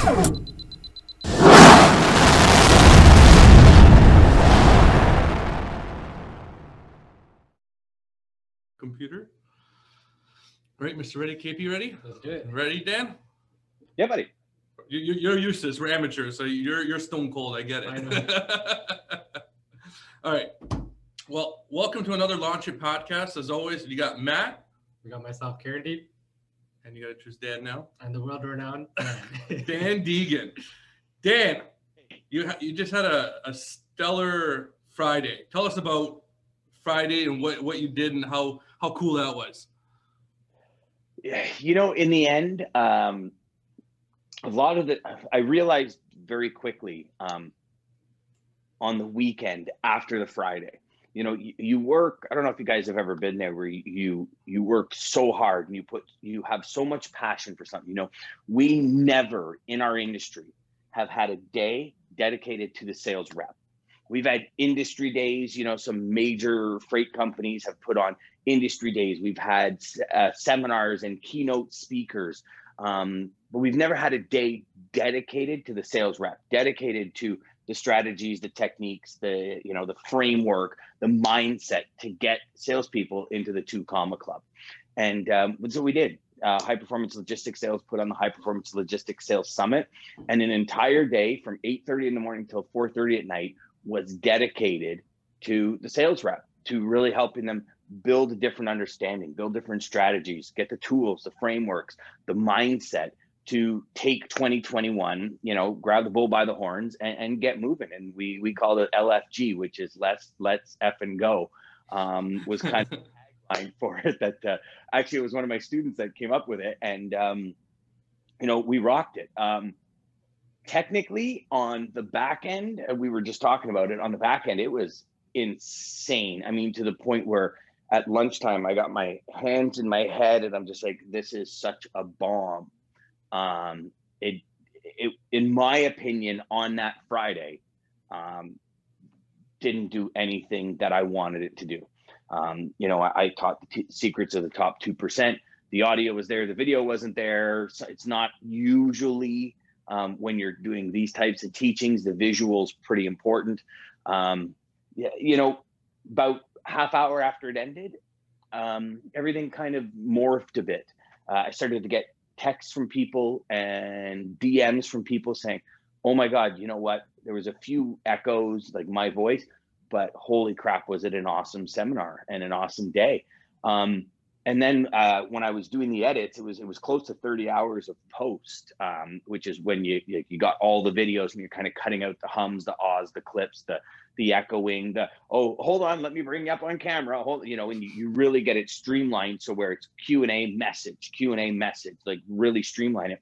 Computer. All right, Mr. Ready, KP, ready? Let's do it. Ready, Dan? Yeah, buddy. You're used to this. We're amateurs, so you're stone cold. I get it. I know. All right. Well, welcome to another Launch It podcast. As always, you got Matt. We got myself, Karen Deep, And you got to choose Dan now. and the world-renowned Dan Deegan. Dan, you just had a stellar Friday. Tell us about Friday and what you did and how cool that was. You know, in the end, a lot of I realized very quickly on the weekend after the Friday, you know, you work, I don't know if you guys have ever been there where you work so hard and you have so much passion for something. You know, we never in our industry have had a day dedicated to the sales rep. We've had industry days, you know, some major freight companies have put on industry days. We've had seminars and keynote speakers, but we've never had a day dedicated to the sales rep, dedicated to the strategies, the techniques, the framework, the mindset to get salespeople into the 2 Comma Club. And so we did. High Performance Logistics Sales put on the High Performance Logistics Sales Summit, and an entire day from 8:30 in the morning till 4:30 at night was dedicated to the sales rep, to really helping them build a different understanding, build different strategies, get the tools, the frameworks, the mindset to take 2021, you know, grab the bull by the horns and get moving. And we called it LFG, which is let's effing go, was kind of tagline for it. That actually it was one of my students that came up with it, and you know, we rocked it. Technically on the back end, we were just talking about it, on the back end, it was insane. I mean, to the point where at lunchtime, I got my hands in my head and I'm just like, this is such a bomb. It in my opinion, on that Friday, didn't do anything that I wanted it to do. You know, I taught the secrets of the top 2%. The audio was there, the video wasn't there. So it's not usually, when you're doing these types of teachings, the visual's pretty important. Yeah, you know, about half hour after it ended, everything kind of morphed a bit. I started to get texts from people and DMs from people saying, oh my God, you know what? There was a few echoes, like my voice, but holy crap, was it an awesome seminar and an awesome day. And then when I was doing the edits, it was close to 30 hours of post, which is when you got all the videos and you're kind of cutting out the hums, the ahs, the clips, the echoing, oh, hold on, let me bring you up on camera. You know, and you really get it streamlined. So where it's Q&A message, like really streamline it.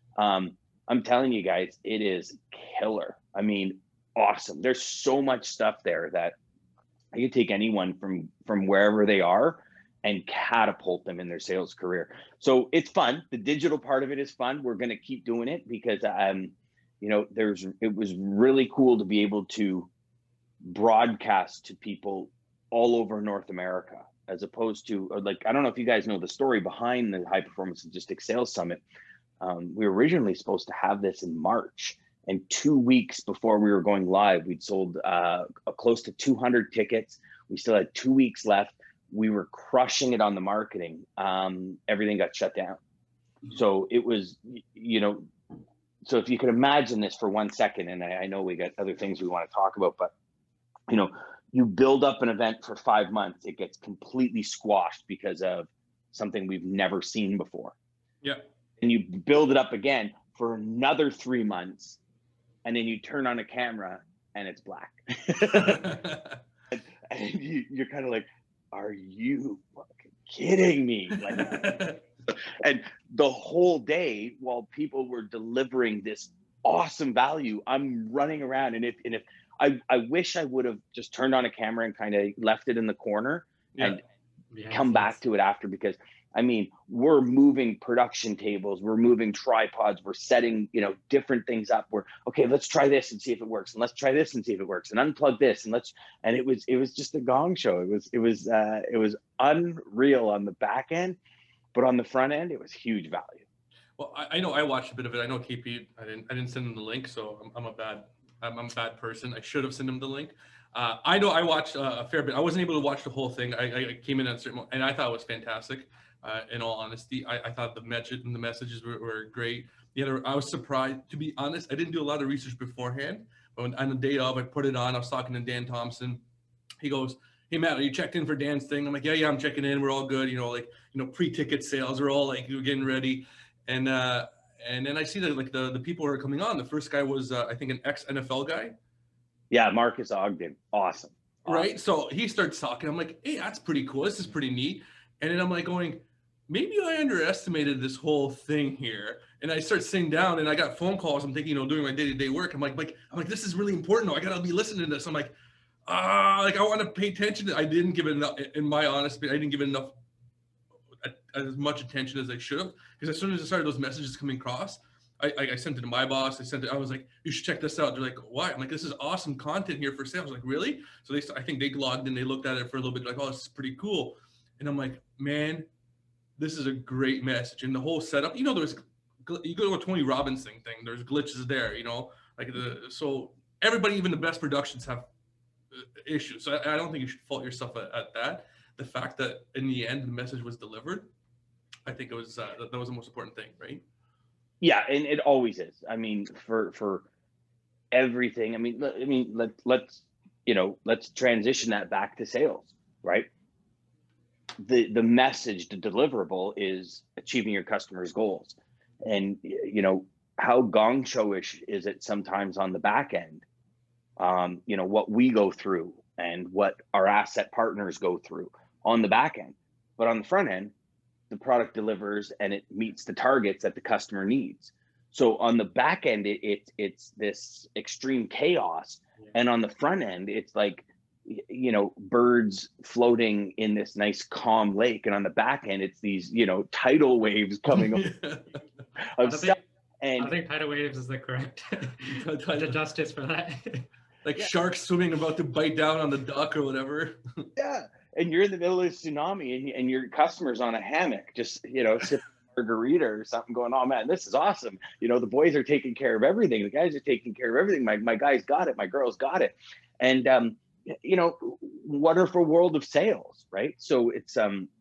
I'm telling you guys, it is killer. I mean, awesome. There's so much stuff there that I could take anyone from wherever they are and catapult them in their sales career. So it's fun. The digital part of it is fun. We're going to keep doing it because, you know, it was really cool to be able to broadcast to people all over North America, as opposed to, like, I don't know if you guys know the story behind the High Performance Logistics Sales Summit. We were originally supposed to have this in March, and 2 weeks before we were going live, we'd sold close to 200 tickets. We still had 2 weeks left. We were crushing it on the marketing. Everything got shut down. So it was, you know, so if you could imagine this for 1 second, and I know we got other things we want to talk about, but, you know, you build up an event for 5 months, it gets completely squashed because of something we've never seen before. Yeah. And you build it up again for another 3 months, and then you turn on a camera and it's black. and you're kind of like, are you fucking kidding me? Like, and the whole day while people were delivering this awesome value, I'm running around. And if I wish I would have just turned on a camera and kind of left it in the corner and come back to it after, because I mean, we're moving production tables, we're moving tripods, we're setting, you know, different things up. We're okay, let's try this and see if it works, and let's try this and see if it works, and unplug this, and it was just a gong show. It was unreal on the back end, but on the front end, it was huge value. Well, I know I watched a bit of it. I know KP. I didn't send him the link, so I'm a bad person. I should have sent him the link. I know I watched a fair bit. I wasn't able to watch the whole thing. I came in at a certain moment, and I thought it was fantastic. In all honesty, I thought the messages were great. I was surprised, to be honest. I didn't do a lot of research beforehand, but on the day of, I put it on. I was talking to Dan Thompson. He goes, "Hey Matt, are you checked in for Dan's thing?" I'm like, "Yeah, I'm checking in. We're all good. Pre-ticket sales. We're all like, we're getting ready." And then I see that like the people who are coming on. The first guy was I think an ex-NFL guy. Yeah, Marcus Ogden, awesome. Right. So he starts talking. I'm like, "Hey, that's pretty cool. This is pretty neat." And then I'm like going, maybe I underestimated this whole thing here. And I start sitting down, and I got phone calls. I'm thinking, doing my day-to-day work. I'm like, this is really important. I gotta be listening to this. I'm like, I want to pay attention. I didn't give it enough. In my honesty, I didn't give it enough as much attention as I should have, because as soon as I started those messages coming across, I sent it to my boss. I was like, "You should check this out." They're like, "Why?" I'm like, "This is awesome content here for sales." Like, "Really?" So I think they logged in, they looked at it for a little bit, like, "Oh, this is pretty cool." And I'm like, "Man, this is a great message." And the whole setup, you go to a Tony Robbins thing. There's glitches there, so everybody, even the best productions have issues. So I don't think you should fault yourself at that. The fact that in the end the message was delivered, I think it was that was the most important thing, right? Yeah, and it always is. I mean, for everything. Let's transition that back to sales, right? The message, the deliverable is achieving your customers' goals, and how gong showish is it sometimes on the back end? What we go through and what our asset partners go through on the back end, but on the front end, the product delivers and it meets the targets that the customer needs. So on the back end, it's this extreme chaos, and on the front end, it's like birds floating in this nice calm lake, and on the back end, it's these tidal waves coming of stuff. And I think tidal waves is the correct justice for that. Like sharks swimming about to bite down on the dock or whatever. Yeah. And you're in the middle of a tsunami, and your customer's on a hammock, just, sipping a margarita or something, going, "Oh man, this is awesome. The boys are taking care of everything. The guys are taking care of everything. My guys got it. My girls got it." And, wonderful world of sales, right? So it's,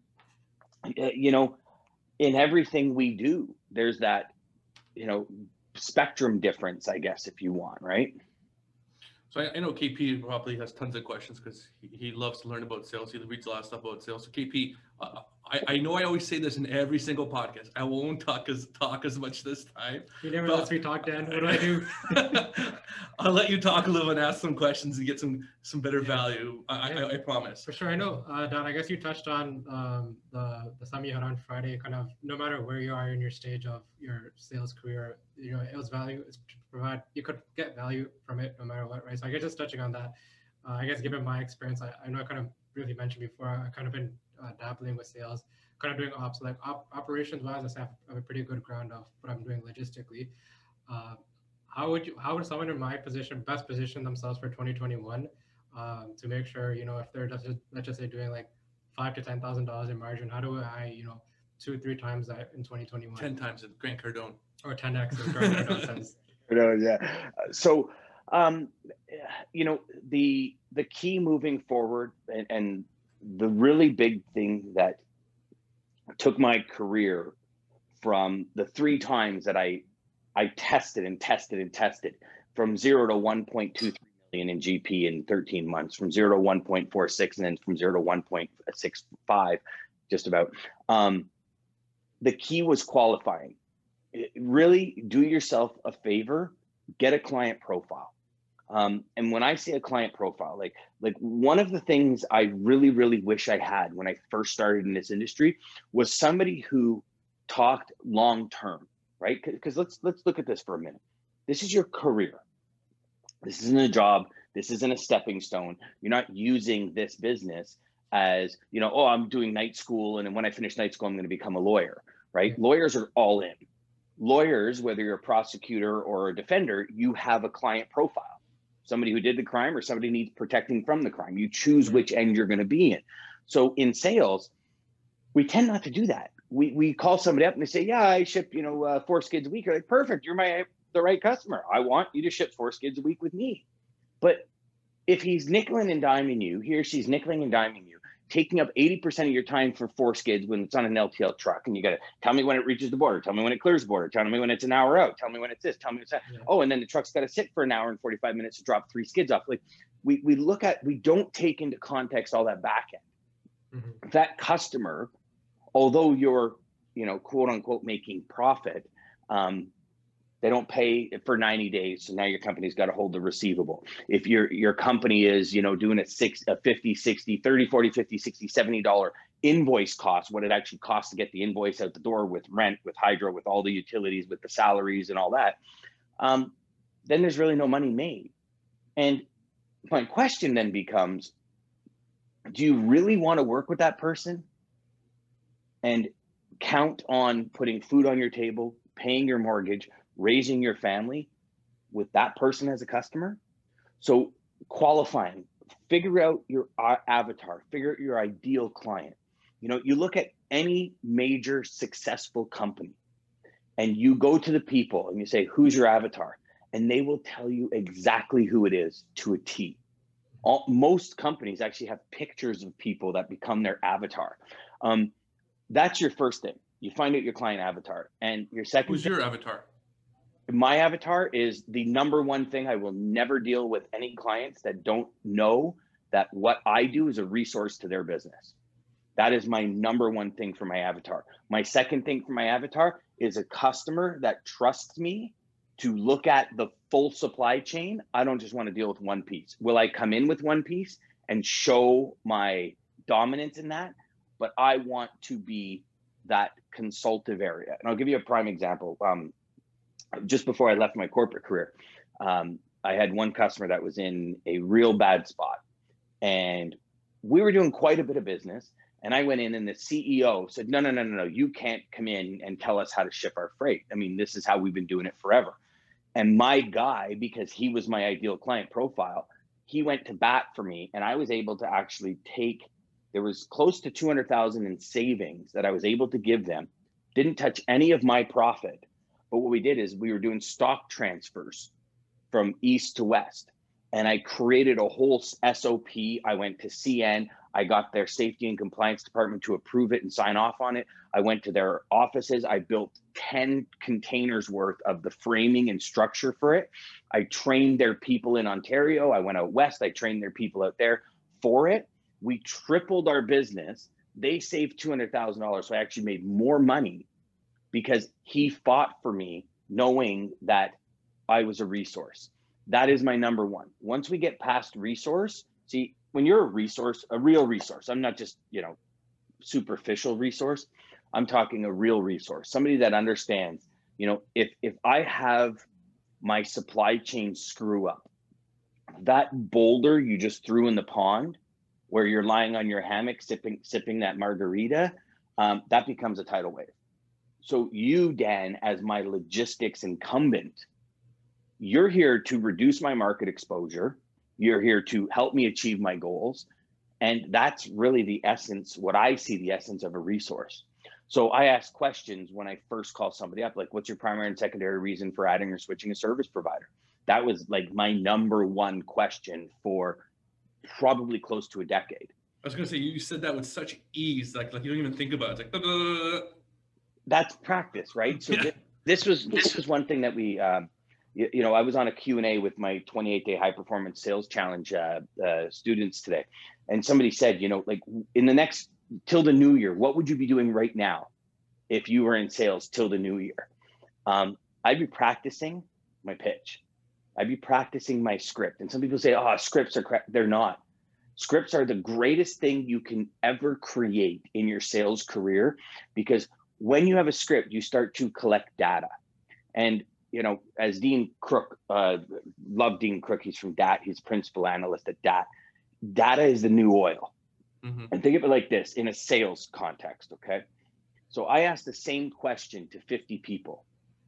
in everything we do, there's that, spectrum difference, I guess, if you want, right? So I know KP probably has tons of questions because he loves to learn about sales. He reads a lot of stuff about sales. So KP, I know I always say this in every single podcast. I won't talk as much this time. You never lets me talk, Dan. What do I do? I'll let you talk a little and ask some questions and get some better value. I promise. For sure. I know, Dan, I guess you touched on the summit you had on Friday. Kind of, no matter where you are in your stage of your sales career, it was value is to provide. You could get value from it no matter what, right? So I guess just touching on that. I guess given my experience, I know I kind of briefly mentioned before, I kind of been dabbling with sales, kind of doing ops, like operations wise. I have a pretty good ground of what I'm doing logistically. How would someone in my position best position themselves for 2021 to make sure, if they're just, let's just say, doing like $5,000 to $10,000 in margin, how do I 2-3 times that in 2021? 10 times at Grant Cardone. Or 10x as Grant Cardone says. Yeah. So the key moving forward, and the really big thing that took my career from the 3 times that I tested and tested and tested, from 0 to 1.23 million in GP in 13 months, from 0 to 1.46, and then from 0 to 1.65, just about. The key was qualifying. Really do yourself a favor, get a client profile. And when I say a client profile, like one of the things I really, really wish I had when I first started in this industry was somebody who talked long-term, right? Because let's look at this for a minute. This is your career. This isn't a job. This isn't a stepping stone. You're not using this business as, I'm doing night school, and then when I finish night school, I'm going to become a lawyer, right? Lawyers are all in. Lawyers, whether you're a prosecutor or a defender, you have a client profile. Somebody who did the crime or somebody needs protecting from the crime. You choose which end you're going to be in. So in sales, we tend not to do that. we call somebody up and they say, yeah, I ship, 4 skids a week. You're like, perfect. You're the right customer. I want you to ship 4 skids a week with me. But if he's nickeling and diming you, he or she's nickeling and diming you, taking up 80% of your time for 4 skids when it's on an LTL truck, and you got to tell me when it reaches the border, tell me when it clears the border, tell me when it's an hour out, tell me when it's this, tell me what's that. Yeah. Oh, and then the truck's got to sit for an hour and 45 minutes to drop 3 skids off. Like we don't take into context all that back end. Mm-hmm. That customer, although you're, quote unquote, making profit, they don't pay for 90 days. So now your company's got to hold the receivable. If your company is, doing a 50, 60, 30, 40, 50, 60, $70 invoice cost, what it actually costs to get the invoice out the door with rent, with hydro, with all the utilities, with the salaries and all that, then there's really no money made. And my question then becomes, do you really want to work with that person and count on putting food on your table, paying your mortgage, raising your family with that person as a customer? So qualifying, figure out your avatar, figure out your ideal client. You look at any major successful company and you go to the people and you say, who's your avatar? And they will tell you exactly who it is to a T. Most companies actually have pictures of people that become their avatar. That's your first thing. You find out your client avatar. And your second Who's your avatar? My avatar is the number one thing. I will never deal with any clients that don't know that what I do is a resource to their business. That is my number one thing for my avatar. My second thing for my avatar is a customer that trusts me to look at the full supply chain. I don't just want to deal with one piece. Will I come in with one piece and show my dominance in that? But I want to be that consultative area. And I'll give you a prime example. Just before I left my corporate career, I had one customer that was in a real bad spot. And we were doing quite a bit of business. And I went in and the CEO said, no, you can't come in and tell us how to ship our freight. I mean, this is how we've been doing it forever. And my guy, because he was my ideal client profile, he went to bat for me. And I was able to actually there was close to 200,000 in savings that I was able to give them. Didn't touch any of my profit. But what we did is we were doing stock transfers from east to west. And I created a whole SOP. I went to CN. I got their safety and compliance department to approve it and sign off on it. I went to their offices. I built 10 containers worth of the framing and structure for it. I trained their people in Ontario. I went out west. I trained their people out there for it. We tripled our business. They saved $200,000. So I actually made more money because he fought for me knowing that I was a resource. That is my number one. Once we get past resource, see, when you're a resource, a real resource, I'm not just, superficial resource. I'm talking a real resource, somebody that understands, if I have my supply chain screw up, that boulder you just threw in the pond where you're lying on your hammock, sipping that margarita, that becomes a tidal wave. So you, Dan, as my logistics incumbent, you're here to reduce my market exposure. You're here to help me achieve my goals. And that's really the essence, what I see the essence of a resource. So I ask questions when I first call somebody up, like, what's your primary and secondary reason for adding or switching a service provider? That was like my number one question for probably close to a decade. I was going to say, you said that with such ease, like you don't even think about it. It's like, that's practice, right? So yeah. This was one thing that we, I was on a Q&A with my 28-day high performance sales challenge students today. And somebody said, like in the next, till the new year, what would you be doing right now if you were in sales till the new year? I'd be practicing my pitch. I'd be practicing my script. And some people say, oh, scripts are crap. They're not. Scripts are the greatest thing you can ever create in your sales career, because when you have a script, you start to collect data. And, as Dean Crook, love Dean Crook, he's from DAT, he's principal analyst at DAT. Data is the new oil. Mm-hmm. And think of it like this in a sales context, okay? So I asked the same question to 50 people.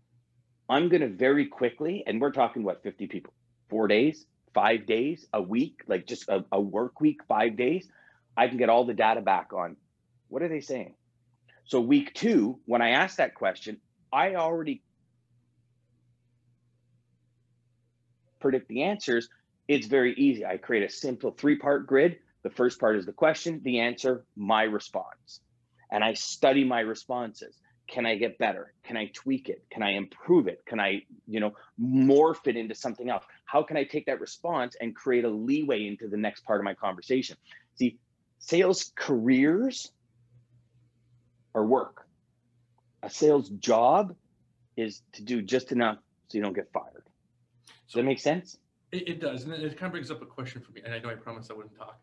I'm going to very quickly, and we're talking, 50 people? 4 days, 5 days, a week, like just a work week, 5 days. I can get all the data back on what are they saying? So week 2, when I asked that question, I already predict the answers. It's very easy. I create a simple 3-part grid. The first part is the question, the answer, my response. And I study my responses. Can I get better? Can I tweak it? Can I improve it? Can I, morph it into something else? How can I take that response and create a leeway into the next part of my conversation? See, sales careers are work. A sales job is to do just enough so you don't get fired. Does that make sense? It does, and it kind of brings up a question for me. And I know I promised I wouldn't talk.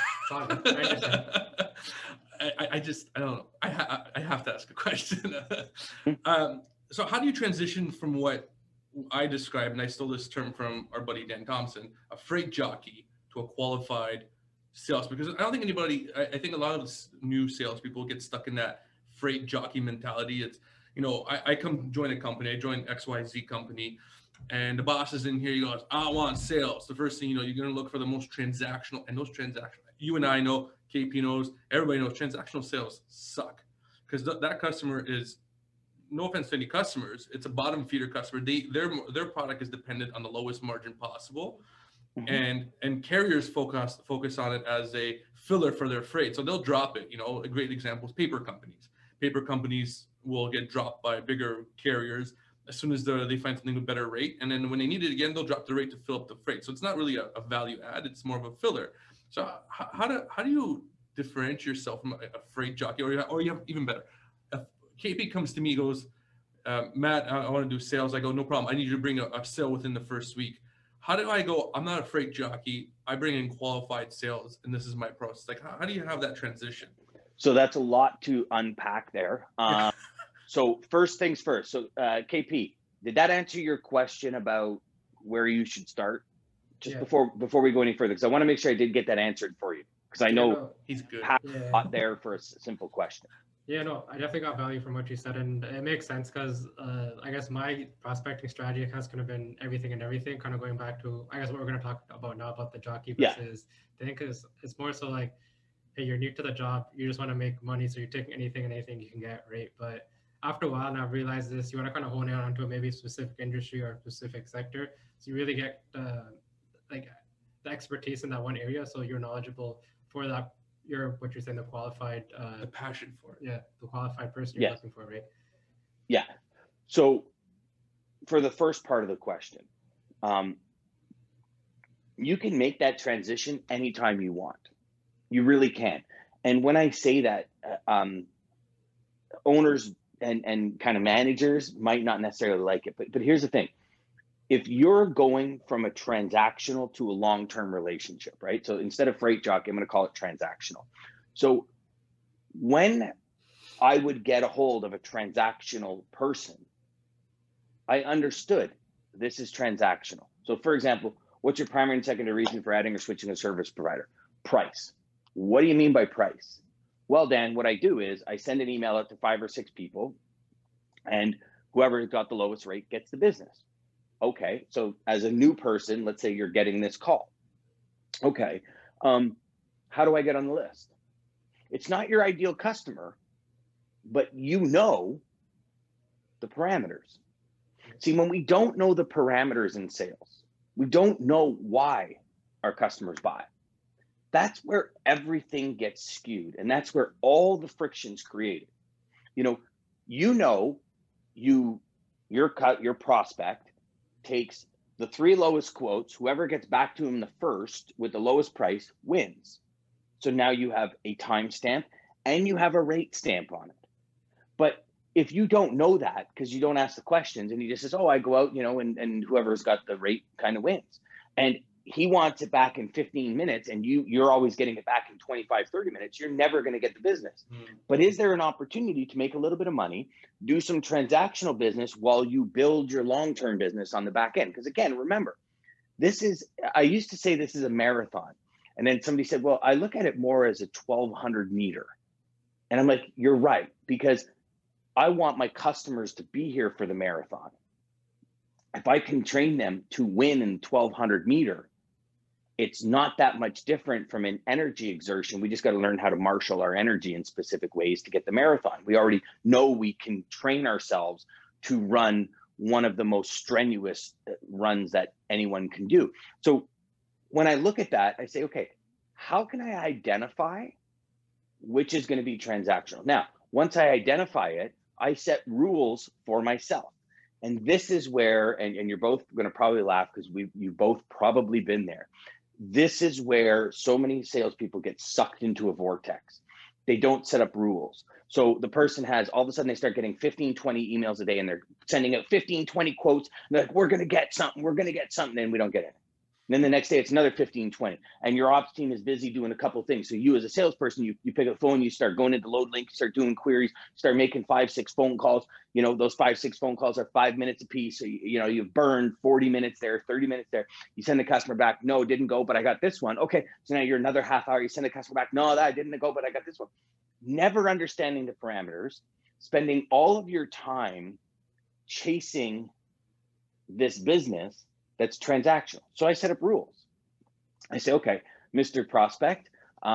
I don't know. I have to ask a question. So how do you transition from what I described, and I stole this term from our buddy Dan Thompson, a freight jockey, to a qualified sales? Because I don't think anybody, I think a lot of new salespeople get stuck in that freight jockey mentality. It's, I come join a company, I join XYZ company, and the boss is in here, he goes, I want sales. The first thing, you're going to look for the most transactional, and those transactional, you and I know, KP knows, everybody knows, transactional sales suck, because that customer is, no offense to any customers, it's a bottom feeder customer. Their product is dependent on the lowest margin possible. Mm-hmm. And carriers focus on it as a filler for their freight. So they'll drop it. A great example is paper companies. Paper companies will get dropped by bigger carriers as soon as they find something with better rate. And then when they need it again, they'll drop the rate to fill up the freight. So it's not really a value add, it's more of a filler. So how do you differentiate yourself from a freight jockey, or you have even better? If KP comes to me, goes, Matt, I want to do sales. I go, no problem. I need you to bring a sale within the first week. How do I go, I'm not a freight jockey, I bring in qualified sales, and this is my process? Like, how do you have that transition? So that's a lot to unpack there. So first things first. So KP, did that answer your question about where you should start? Just before we go any further, because I want to make sure I did get that answered for you, because I know he's good. Not there for a simple question. Yeah, no, I definitely got value from what you said, and it makes sense because I guess my prospecting strategy has kind of been everything and everything, kind of going back to, I guess, what we're going to talk about now about the jockey versus thing, because it's more so like, hey, you're new to the job, you just want to make money, so you're taking anything and anything you can get, right? But after a while, and I've realized this, you want to kind of hone in onto maybe a specific industry or a specific sector, so you really get the expertise in that one area, so you're knowledgeable for that. What you're saying, the qualified, the passion for it. Yeah, the qualified person you're looking for, right? Yeah. So for the first part of the question, you can make that transition anytime you want. You really can. And when I say that, owners and kind of managers might not necessarily like it, but here's the thing. If you're going from a transactional to a long-term relationship, right? So instead of freight jockey, I'm going to call it transactional. So when I would get a hold of a transactional person, I understood this is transactional. So for example, what's your primary and secondary reason for adding or switching a service provider? Price. What do you mean by price? Well, Dan, what I do is I send an email out to 5 or 6 people, and whoever got the lowest rate gets the business. Okay, so as a new person, let's say you're getting this call. Okay, how do I get on the list? It's not your ideal customer, but you know the parameters. See, when we don't know the parameters in sales, we don't know why our customers buy. That's where everything gets skewed, and that's where all the friction's created. Your prospect takes the 3 lowest quotes. Whoever gets back to him the first with the lowest price wins. So now you have a timestamp and you have a rate stamp on it. But if you don't know that, because you don't ask the questions, and he just says, oh, I go out, and whoever's got the rate kind of wins. And he wants it back in 15 minutes and you're always getting it back in 25, 30 minutes, you're never going to get the business. But is there an opportunity to make a little bit of money, do some transactional business while you build your long-term business on the back end? Because again, remember, I used to say this is a marathon. And then somebody said, well, I look at it more as a 1,200 meter. And I'm like, you're right, because I want my customers to be here for the marathon. If I can train them to win in 1,200 meter, it's not that much different from an energy exertion. We just got to learn how to marshal our energy in specific ways to get the marathon. We already know we can train ourselves to run one of the most strenuous runs that anyone can do. So when I look at that, I say, okay, how can I identify which is going to be transactional? Now, once I identify it, I set rules for myself. And this is where, and you're both going to probably laugh because you've both probably been there. This is where so many salespeople get sucked into a vortex. They don't set up rules. So the person has, all of a sudden they start getting 15, 20 emails a day and they're sending out 15, 20 quotes. They're like, we're going to get something, and we don't get it. And then the next day it's another 15, 20. And your ops team is busy doing a couple of things. So you as a salesperson, you pick up the phone, you start going into Load Link, you start doing queries, start making 5, 6 phone calls. You know, those 5, 6 phone calls are 5 minutes a piece. So, you've burned 40 minutes there, 30 minutes there. You send the customer back, no, it didn't go, but I got this one. Okay, so now you're another half hour. You send the customer back, no, that didn't go, but I got this one. Never understanding the parameters, spending all of your time chasing this business that's transactional. So I set up rules. I say, okay, Mr. Prospect,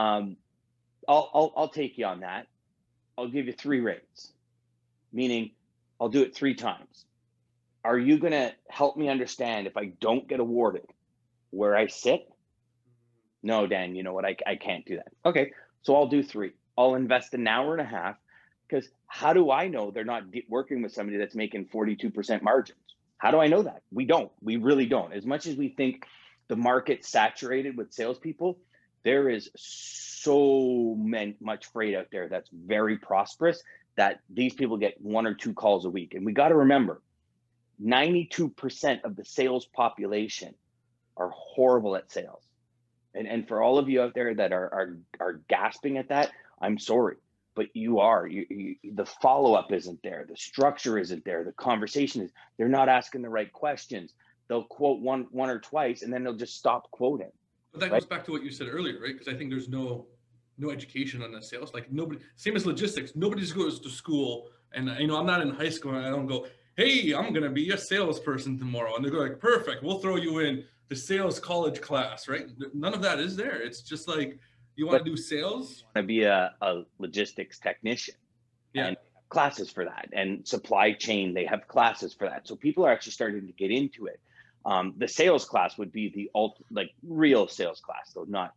I'll take you on that. I'll give you 3 rates, meaning I'll do it 3 times. Are you going to help me understand if I don't get awarded where I sit? No, Dan, you know what? I can't do that. Okay, so I'll do 3. I'll invest an hour and a half, because how do I know they're not working with somebody that's making 42% margins? How do I know that? We don't. We really don't. As much as we think the market's saturated with salespeople, there is so much freight out there that's very prosperous that these people get 1 or 2 calls a week. And we got to remember, 92% of the sales population are horrible at sales. And for all of you out there that are gasping at that, I'm sorry. But you are, the follow-up isn't there. The structure isn't there. The conversation is, they're not asking the right questions. They'll quote one or twice, and then they'll just stop quoting. But that goes back to what you said earlier, right? Because I think there's no education on the sales. Like nobody, same as logistics, nobody just goes to school. And I'm not in high school and I don't go, hey, I'm going to be a salesperson tomorrow. And they go like, perfect, we'll throw you in the sales college class, right? None of that is there. It's just like, you want to do sales? I want to be a logistics technician. Yeah. And classes for that. And supply chain, they have classes for that. So people are actually starting to get into it. The sales class would be the real sales class, though, not,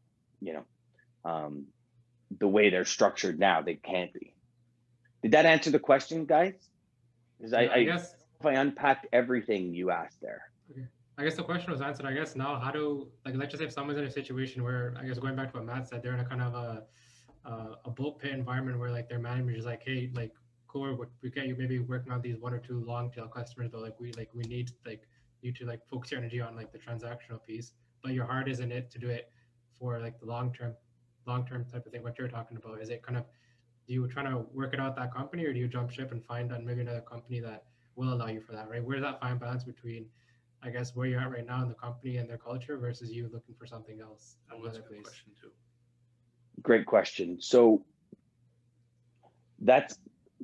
the way they're structured now. They can't be. Did that answer the question, guys? Because I guess if I unpacked everything you asked there. Okay. I guess the question was answered. I guess now, how do, let's just say if someone's in a situation where, I guess going back to what Matt said, they're in a kind of a bull pit environment where their manager is like, hey, cool, we get you maybe working on these 1 or 2 long tail customers, but we need you to focus your energy on the transactional piece, but your heart is in it to do it for the long term type of thing. What you're talking about, is it kind of, do you trying to work it out that company, or do you jump ship and find maybe another company that will allow you for that, right? Where's that fine balance between, I guess, where you're at right now in the company and their culture versus you looking for something else? That's a good question too. Great question. So that's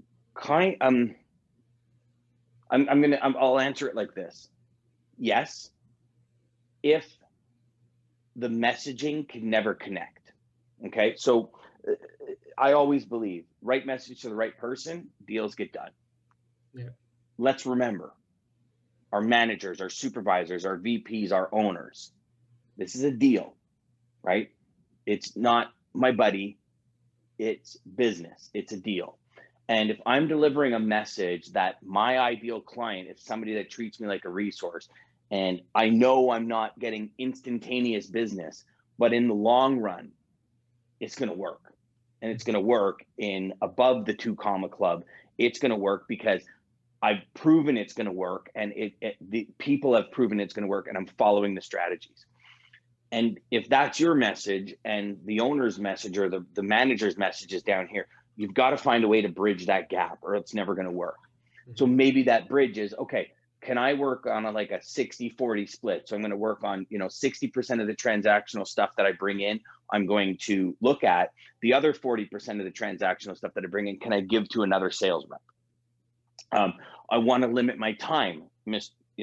I'll answer it like this. Yes, if the messaging can never connect. Okay, so I always believe right message to the right person, deals get done. Yeah. Let's remember, our managers, our supervisors, our VPs, our owners, this is a deal, right? It's not my buddy, it's business, it's a deal. And if I'm delivering a message that my ideal client is somebody that treats me like a resource, and I know I'm not getting instantaneous business, but in the long run, it's going to work. And it's going to work in above the 2 comma club. It's going to work because I've proven it's going to work, and the people have proven it's going to work, and I'm following the strategies. And if that's your message and the owner's message or the manager's message is down here, you've got to find a way to bridge that gap, or it's never going to work. Mm-hmm. So maybe that bridge is, okay, can I work on a 60-40 split? So I'm going to work on, 60% of the transactional stuff that I bring in, I'm going to look at. The other 40% of the transactional stuff that I bring in, can I give to another sales rep? I want to limit my time,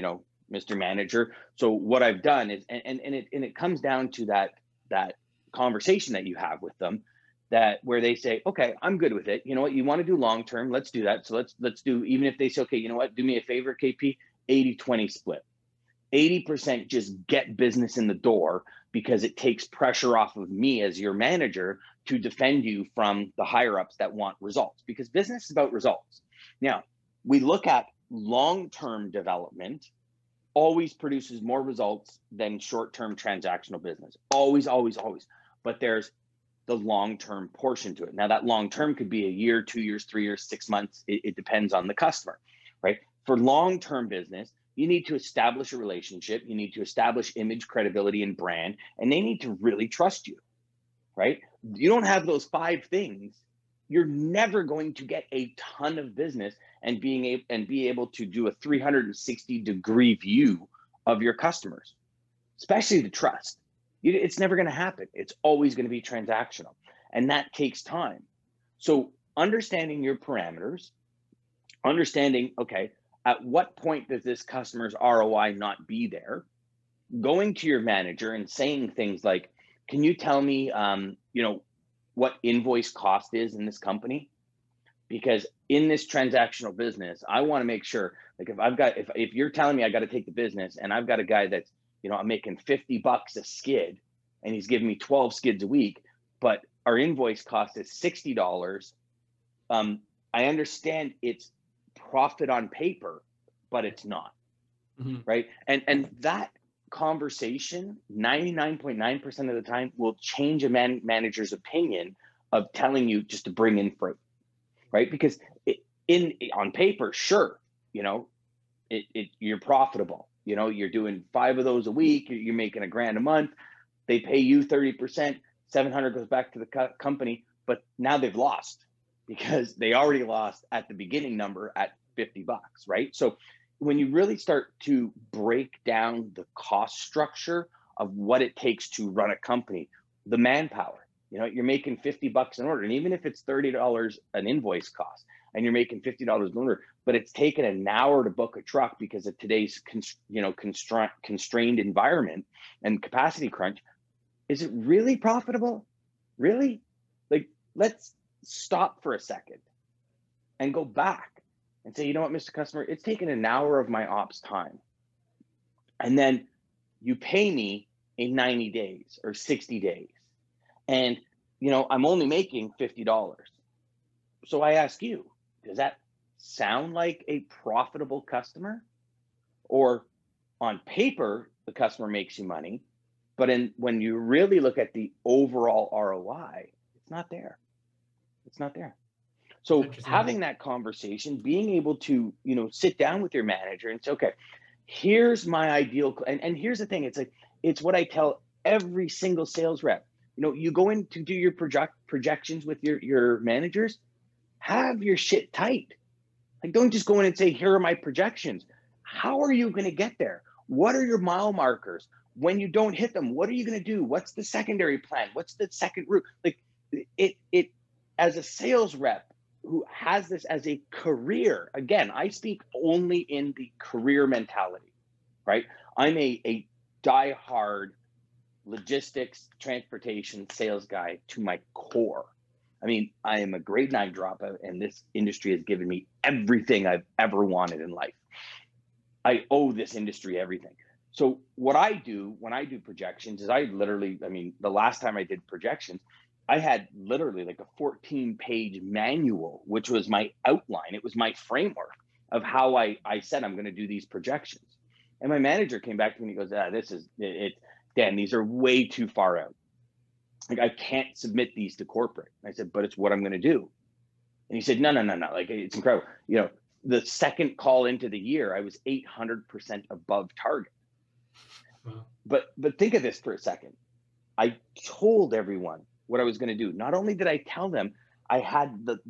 Mr. Manager. So what I've done is, and it comes down to that conversation that you have with them, that where they say, okay, I'm good with it. You know what, you want to do long term, let's do that. So let's do, even if they say, okay, you know what, do me a favor, KP, 80-20 split. 80% just get business in the door, because it takes pressure off of me as your manager to defend you from the higher ups that want results, because business is about results. Now, we look at long-term development always produces more results than short-term transactional business. Always, always, always. But there's the long-term portion to it. Now, that long-term could be a year, 2 years, 3 years, 6 months. It depends on the customer, right? For long-term business, you need to establish a relationship. You need to establish image, credibility, and brand, and they need to really trust you, right? You don't have those 5 things, you're never going to get a ton of business and be able to do a 360-degree view of your customers, especially the trust. It's never going to happen. It's always going to be transactional, and that takes time. So understanding your parameters, understanding, okay, at what point does this customer's ROI not be there? Going to your manager and saying things like, can you tell me, what invoice cost is in this company? Because in this transactional business, I want to make sure, like, if you're telling me I got to take the business and I've got a guy that's, I'm making $50 a skid and he's giving me 12 skids a week, but our invoice cost is $60. I understand it's profit on paper, but it's not, right? And that conversation 99.9% of the time will change a manager's opinion of telling you just to bring in freight, right? Because on paper, sure, you're profitable. You're doing 5 of those a week. You're making $1,000 a month. They pay you 30%. 700 goes back to the company, but now they've lost because they already lost at the beginning number at $50, right? So when you really start to break down the cost structure of what it takes to run a company, the manpower, you're making $50 an order. And even if it's $30 an invoice cost and you're making $50 an order, but it's taken an hour to book a truck because of today's constrained environment and capacity crunch, is it really profitable? Really? Like, let's stop for a second and go back and say, you know what, Mr. Customer, it's taken an hour of my ops time. And then you pay me in 90 days or 60 days. And, I'm only making $50. So I ask you, does that sound like a profitable customer? Or on paper, the customer makes you money, but when you really look at the overall ROI, it's not there. It's not there. So having that conversation, being able to, sit down with your manager and say, okay, here's my ideal. And here's the thing. It's what I tell every single sales rep. You go in to do your projections with your managers, have your shit tight. Like, don't just go in and say, here are my projections. How are you going to get there? What are your mile markers? When you don't hit them, what are you going to do? What's the secondary plan? What's the second route? Like, it as a sales rep who has this as a career, again, I speak only in the career mentality, right? I'm a diehard logistics, transportation, sales guy to my core. I mean, I am a grade 9 dropout, and this industry has given me everything I've ever wanted in life. I owe this industry everything. So what I do when I do projections is the last time I did projections, I had literally like a 14-page manual, which was my outline. It was my framework of how I said I'm going to do these projections. And my manager came back to me and he goes, Dan, these are way too far out. Like, I can't submit these to corporate. And I said, but it's what I'm going to do. And he said, no. Like, it's incredible. The second call into the year, I was 800% above target. Wow. But think of this for a second. I told everyone what I was going to do. Not only did I tell them, I had the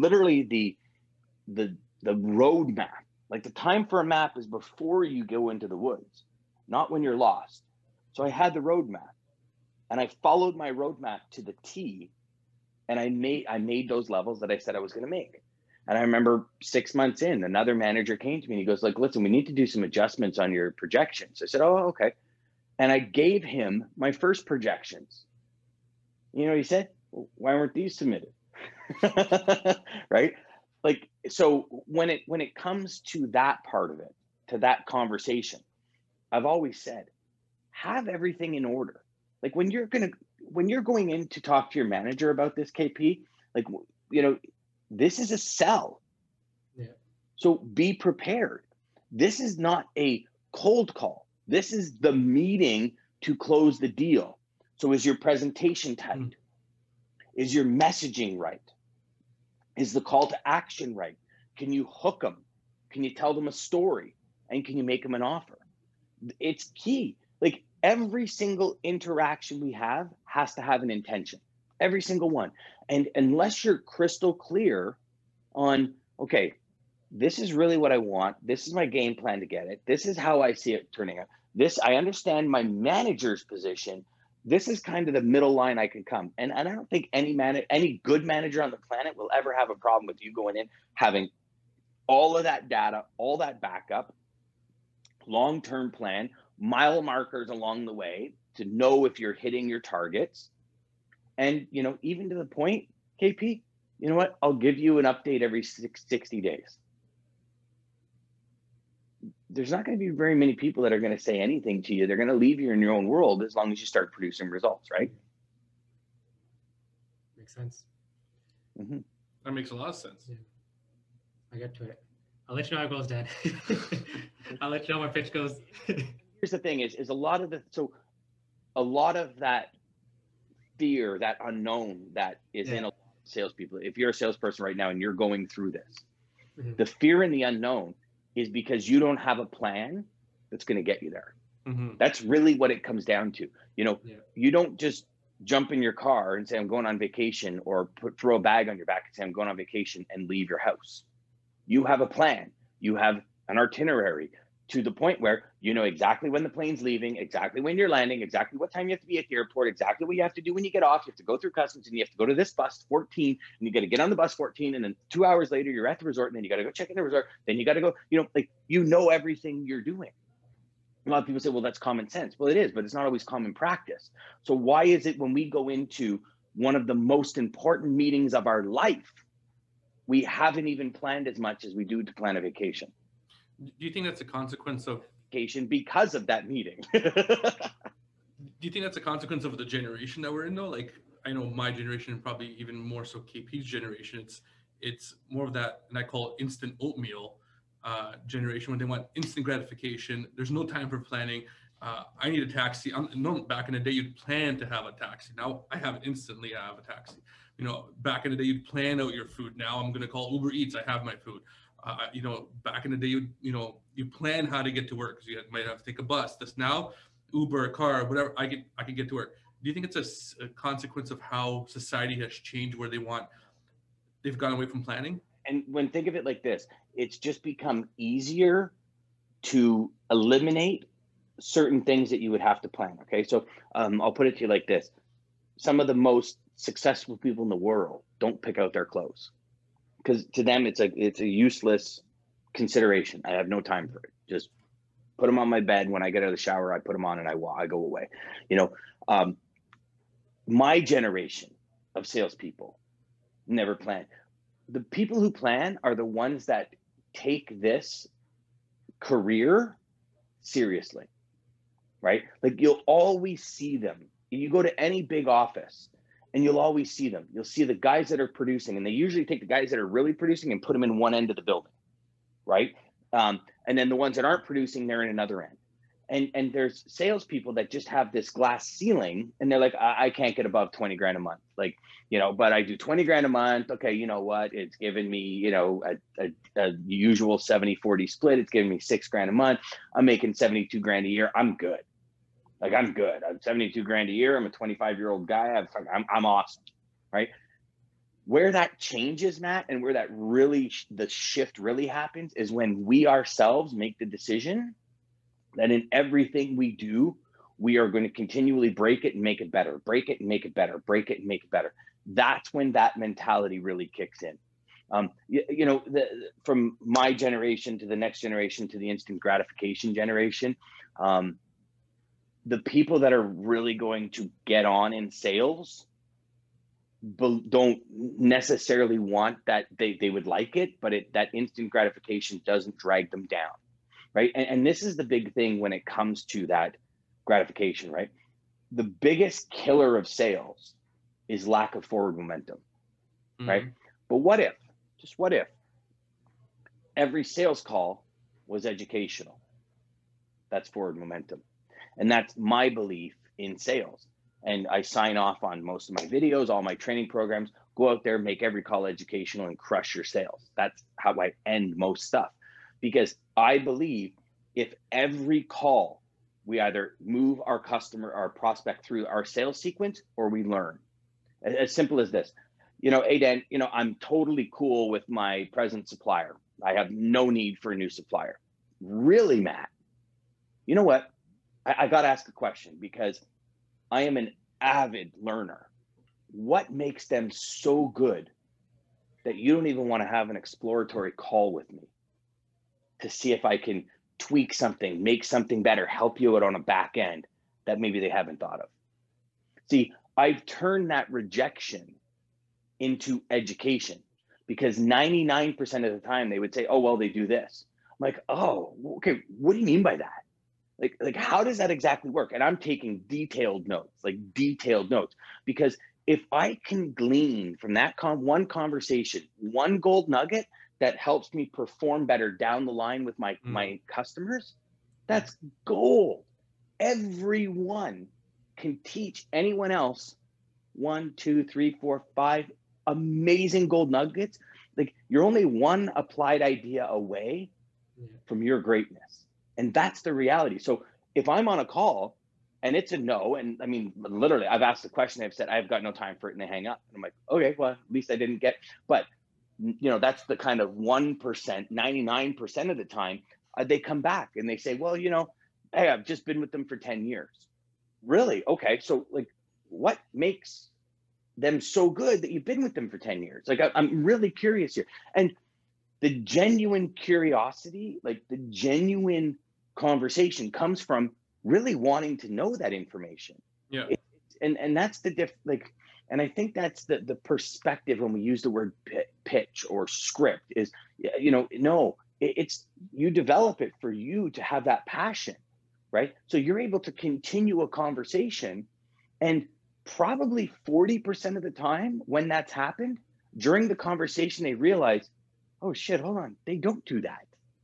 roadmap. Like, the time for a map is before you go into the woods, not when you're lost. So I had the roadmap, and I followed my roadmap to the T, and I made those levels that I said I was going to make. And I remember 6 months in, another manager came to me and he goes like, listen, we need to do some adjustments on your projections. I said, oh, okay. And I gave him my first projections. You know what he said? Why weren't these submitted? Right? Like, so when it comes to that part of it, to that conversation, I've always said, have everything in order. Like when you're going in to talk to your manager about this, KP, like, you know, this is a sell. Yeah. So be prepared. This is not a cold call. This is the meeting to close the deal. So is your presentation tight? Is your messaging right? Is the call to action right? Can you hook them? Can you tell them a story? And can you make them an offer? It's key. Like every single interaction we have has to have an intention. Every single one. And unless you're crystal clear on, okay, this is really what I want. This is my game plan to get it. This is how I see it turning out. This, I understand my manager's position. This is kind of the middle line I can come. And I don't think any good manager on the planet will ever have a problem with you going in, having all of that data, all that backup, long-term plan, mile markers along the way to know if you're hitting your targets. And, you know, even to the point, KP, you know what? I'll give you an update every 60 days. There's not going to be very many people that are going to say anything to you. They're going to leave you in your own world as long as you start producing results, right? Makes sense. Mm-hmm. That makes a lot of sense. Yeah. I get to it. I'll let you know how it goes, Dad. I'll let you know when pitch goes. Here's the thing is a lot of that fear, that unknown that is in a lot of salespeople. If you're a salesperson right now and you're going through this, the fear and the unknown is because you don't have a plan that's going to get you there. That's really what it comes down to. You know, you don't just jump in your car and say, I'm going on vacation, or throw a bag on your back and say, I'm going on vacation, and leave your house. You have a plan. You have an itinerary to the point where you know exactly when the plane's leaving, exactly when you're landing, exactly what time you have to be at the airport, exactly what you have to do when you get off. You have to go through customs and you have to go to this bus 14 and you got to get on the bus 14. And then 2 hours later, you're at the resort, and then you got to go check in the resort. Then you got to go, you know, like, you know, everything you're doing. A lot of people say, well, that's common sense. Well, it is, but it's not always common practice. So why is it when we go into one of the most important meetings of our life, we haven't even planned as much as we do to plan a vacation? Do you think that's a consequence of vacation because of that meeting? Do you think that's a consequence of the generation that we're in though? Like, I know my generation, and probably even more so KP's generation, it's more of that, and I call it instant oatmeal generation, when they want instant gratification. There's no time for planning. I need a taxi. No, back in the day, you'd plan to have a taxi. Now I have it instantly. I have a taxi. You know, back in the day, you'd plan out your food. Now I'm going to call Uber Eats. I have my food. You know, back in the day, you plan how to get to work, because you might have to take a bus. This now, Uber, a car, whatever, I can get to work. Do you think it's a consequence of how society has changed, where they've gone away from planning? And when think of it like this, it's just become easier to eliminate certain things that you would have to plan. Okay, so I'll put it to you like this: some of the most successful people in the world don't pick out their clothes, because to them it's a useless consideration. I have no time for it. Just put them on my bed. When I get out of the shower, I put them on and I go away. You know, my generation of salespeople never plan. The people who plan are the ones that take this career seriously, right? Like, you'll always see them. You go to any big office and you'll always see them. You'll see the guys that are producing, and they usually take the guys that are really producing and put them in one end of the building, right? And then the ones that aren't producing, they're in another end. And there's salespeople that just have this glass ceiling, and they're like, I can't get above 20 grand a month. Like, you know, but I do 20 grand a month. Okay, you know what? It's given me, you know, a usual 70-40 split. It's giving me 6 grand a month. I'm making 72 grand a year. I'm good. Like, I'm good. I'm 72 grand a year. I'm a 25-year-old guy. I'm awesome, right? Where that changes, Matt, and where that really, the shift really happens, is when we ourselves make the decision that in everything we do, we are going to continually break it and make it better, break it and make it better, break it and make it better. That's when that mentality really kicks in. You know, from my generation to the next generation to the instant gratification generation, the people that are really going to get on in sales don't necessarily want that. They would like it, but that instant gratification doesn't drag them down, right? And this is the big thing when it comes to that gratification, right? The biggest killer of sales is lack of forward momentum, right? But what if, just what if, every sales call was educational? That's forward momentum. And that's my belief in sales. And I sign off on most of my videos, all my training programs. Go out there, make every call educational, and crush your sales. That's how I end most stuff. Because I believe if every call we either move our customer, our prospect through our sales sequence, or we learn. As simple as this. You know, hey Dan, you know, I'm totally cool with my present supplier. I have no need for a new supplier. Really, Matt? You know what? I got to ask a question, because I am an avid learner. What makes them so good that you don't even want to have an exploratory call with me to see if I can tweak something, make something better, help you out on a back end that maybe they haven't thought of? See, I've turned that rejection into education, because 99% of the time they would say, oh, well, they do this. I'm like, oh, okay, what do you mean by that? Like, how does that exactly work? And I'm taking detailed notes, because if I can glean from that one conversation, one gold nugget that helps me perform better down the line with my customers, that's gold. Everyone can teach anyone else 1, 2, 3, 4, 5 amazing gold nuggets. Like, you're only one applied idea away from your greatness. And that's the reality. So if I'm on a call and it's a no, and I mean, literally, I've asked the question, I've said, I've got no time for it, and they hang up. And I'm like, okay, well, at least I didn't get, but you know, that's the kind of 1%, 99% of the time, they come back and they say, well, you know, hey, I've just been with them for 10 years. Really? Okay. So like, what makes them so good that you've been with them for 10 years? Like, I'm really curious here. And the genuine curiosity, like the genuine conversation, comes from really wanting to know that information. Yeah. And that's the and I think that's the perspective when we use the word pitch or script is, you know, no, it's you develop it for you to have that passion, right? So you're able to continue a conversation, and probably 40% of the time when that's happened, during the conversation, they realize, oh shit, hold on, they don't do that.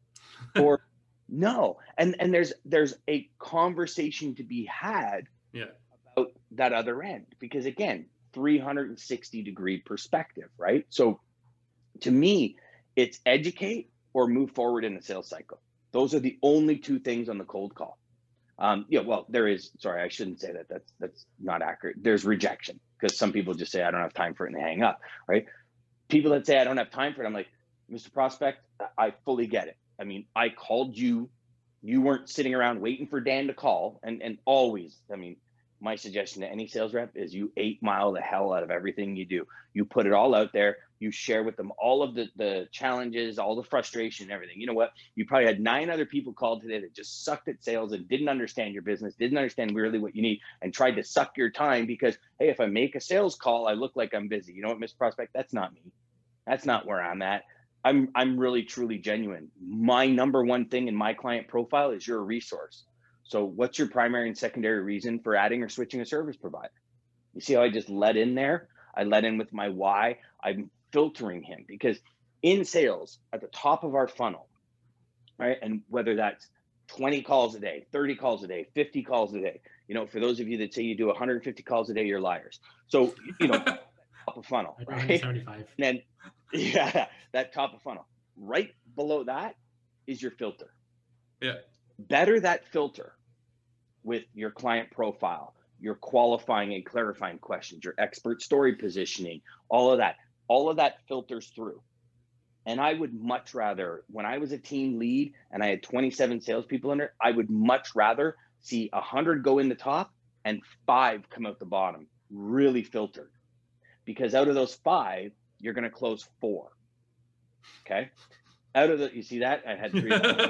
Or no. And there's a conversation to be had about that other end, because again, 360-degree perspective, right? So to me, it's educate or move forward in the sales cycle. Those are the only two things on the cold call. Yeah, well, there is, sorry, I shouldn't say that. That's not accurate. There's rejection, because some people just say, I don't have time for it, and they hang up, right? People that say, I don't have time for it, I'm like, Mr. Prospect, I fully get it. I mean, I called you, you weren't sitting around waiting for Dan to call. And always, I mean, my suggestion to any sales rep is you 8 mile the hell out of everything you do. You put it all out there. You share with them all of the challenges, all the frustration, everything. You know what? You probably had 9 other people called today that just sucked at sales and didn't understand your business, didn't understand really what you need, and tried to suck your time because, hey, if I make a sales call, I look like I'm busy. You know what, Mr. Prospect? That's not me. That's not where I'm at. I'm really, truly genuine. My number one thing in my client profile is you're a resource. So what's your primary and secondary reason for adding or switching a service provider? You see how I just let in there? I let in with my why. I'm filtering him, because in sales, at the top of our funnel, right? And whether that's 20 calls a day, 30 calls a day, 50 calls a day, you know, for those of you that say you do 150 calls a day, you're liars. So, you know, top of funnel, right? 175. And then, yeah, that top of funnel. Right below that is your filter. Yeah. Better that filter with your client profile, your qualifying and clarifying questions, your expert story positioning, all of that filters through. And I would much rather, when I was a team lead and I had 27 salespeople in there, I would much rather see 100 go in the top and 5 come out the bottom, really filtered. Because out of those 5, you're going to close 4. Okay. Out of the, you see that? I had 3.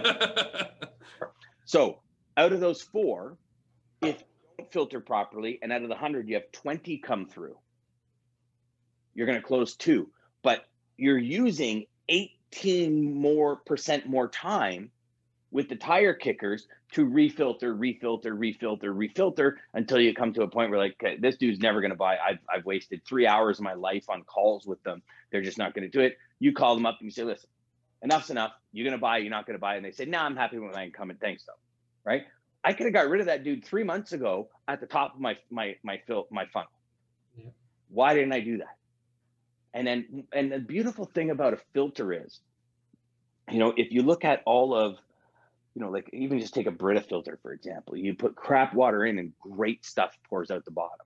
So out of those 4, if you don't filter properly, and out of the 100, you have 20 come through, you're going to close 2, but you're using 18% more time with the tire kickers to refilter until you come to a point where, like, okay, this dude's never going to buy. I've wasted 3 hours of my life on calls with them. They're just not going to do it. You call them up and you say, listen, enough's enough. You're going to buy, you're not going to buy. And they say, no, I'm happy with my incumbent. Thanks though. Right. I could have got rid of that dude 3 months ago at the top of my funnel. Yeah. Why didn't I do that? And the beautiful thing about a filter is, if you look at all of, like even just take a Brita filter, for example, you put crap water in and great stuff pours out the bottom.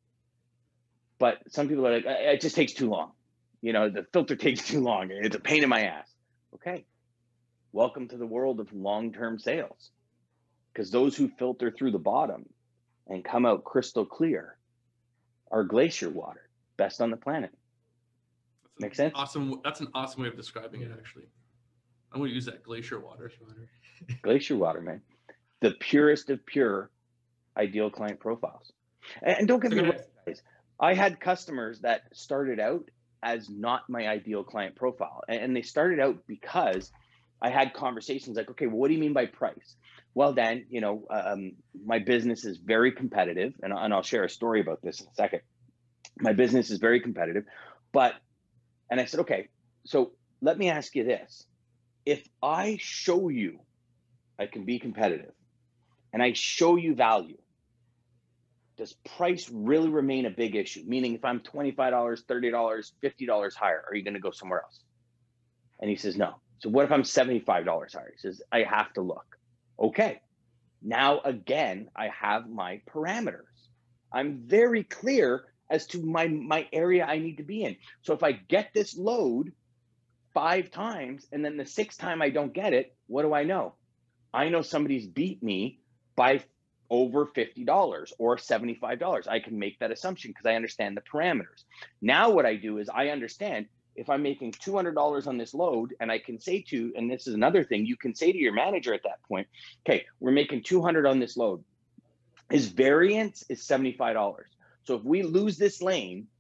But some people are like, it just takes too long. The filter takes too long. It's a pain in my ass. Okay. Welcome to the world of long-term sales. Because those who filter through the bottom and come out crystal clear are glacier water, best on the planet. Make sense? Awesome. That's an awesome way of describing it, actually. I'm going to use that glacier water. Glacier water, man. The purest of pure ideal client profiles. And don't get me wrong, guys. I had customers that started out as not my ideal client profile. And they started out because I had conversations like, okay, well, what do you mean by price? Well, then, my business is very competitive. And I'll share a story about this in a second. My business is very competitive. And I said, okay, so let me ask you this. If I show you I can be competitive and I show you value, does price really remain a big issue? Meaning if I'm $25, $30, $50 higher, are you going to go somewhere else? And he says, no. So what if I'm $75 higher? He says, I have to look. Okay. Now, again, I have my parameters. I'm very clear as to my area I need to be in. So if I get this load 5 times and then the 6th time I don't get it, what do I know? I know somebody's beat me by over $50 or $75. I can make that assumption because I understand the parameters. Now what I do is I understand if I'm making $200 on this load, and I can say to, and this is another thing, you can say to your manager at that point, okay, we're making 200 on this load. His variance is $75. So if we lose this lane,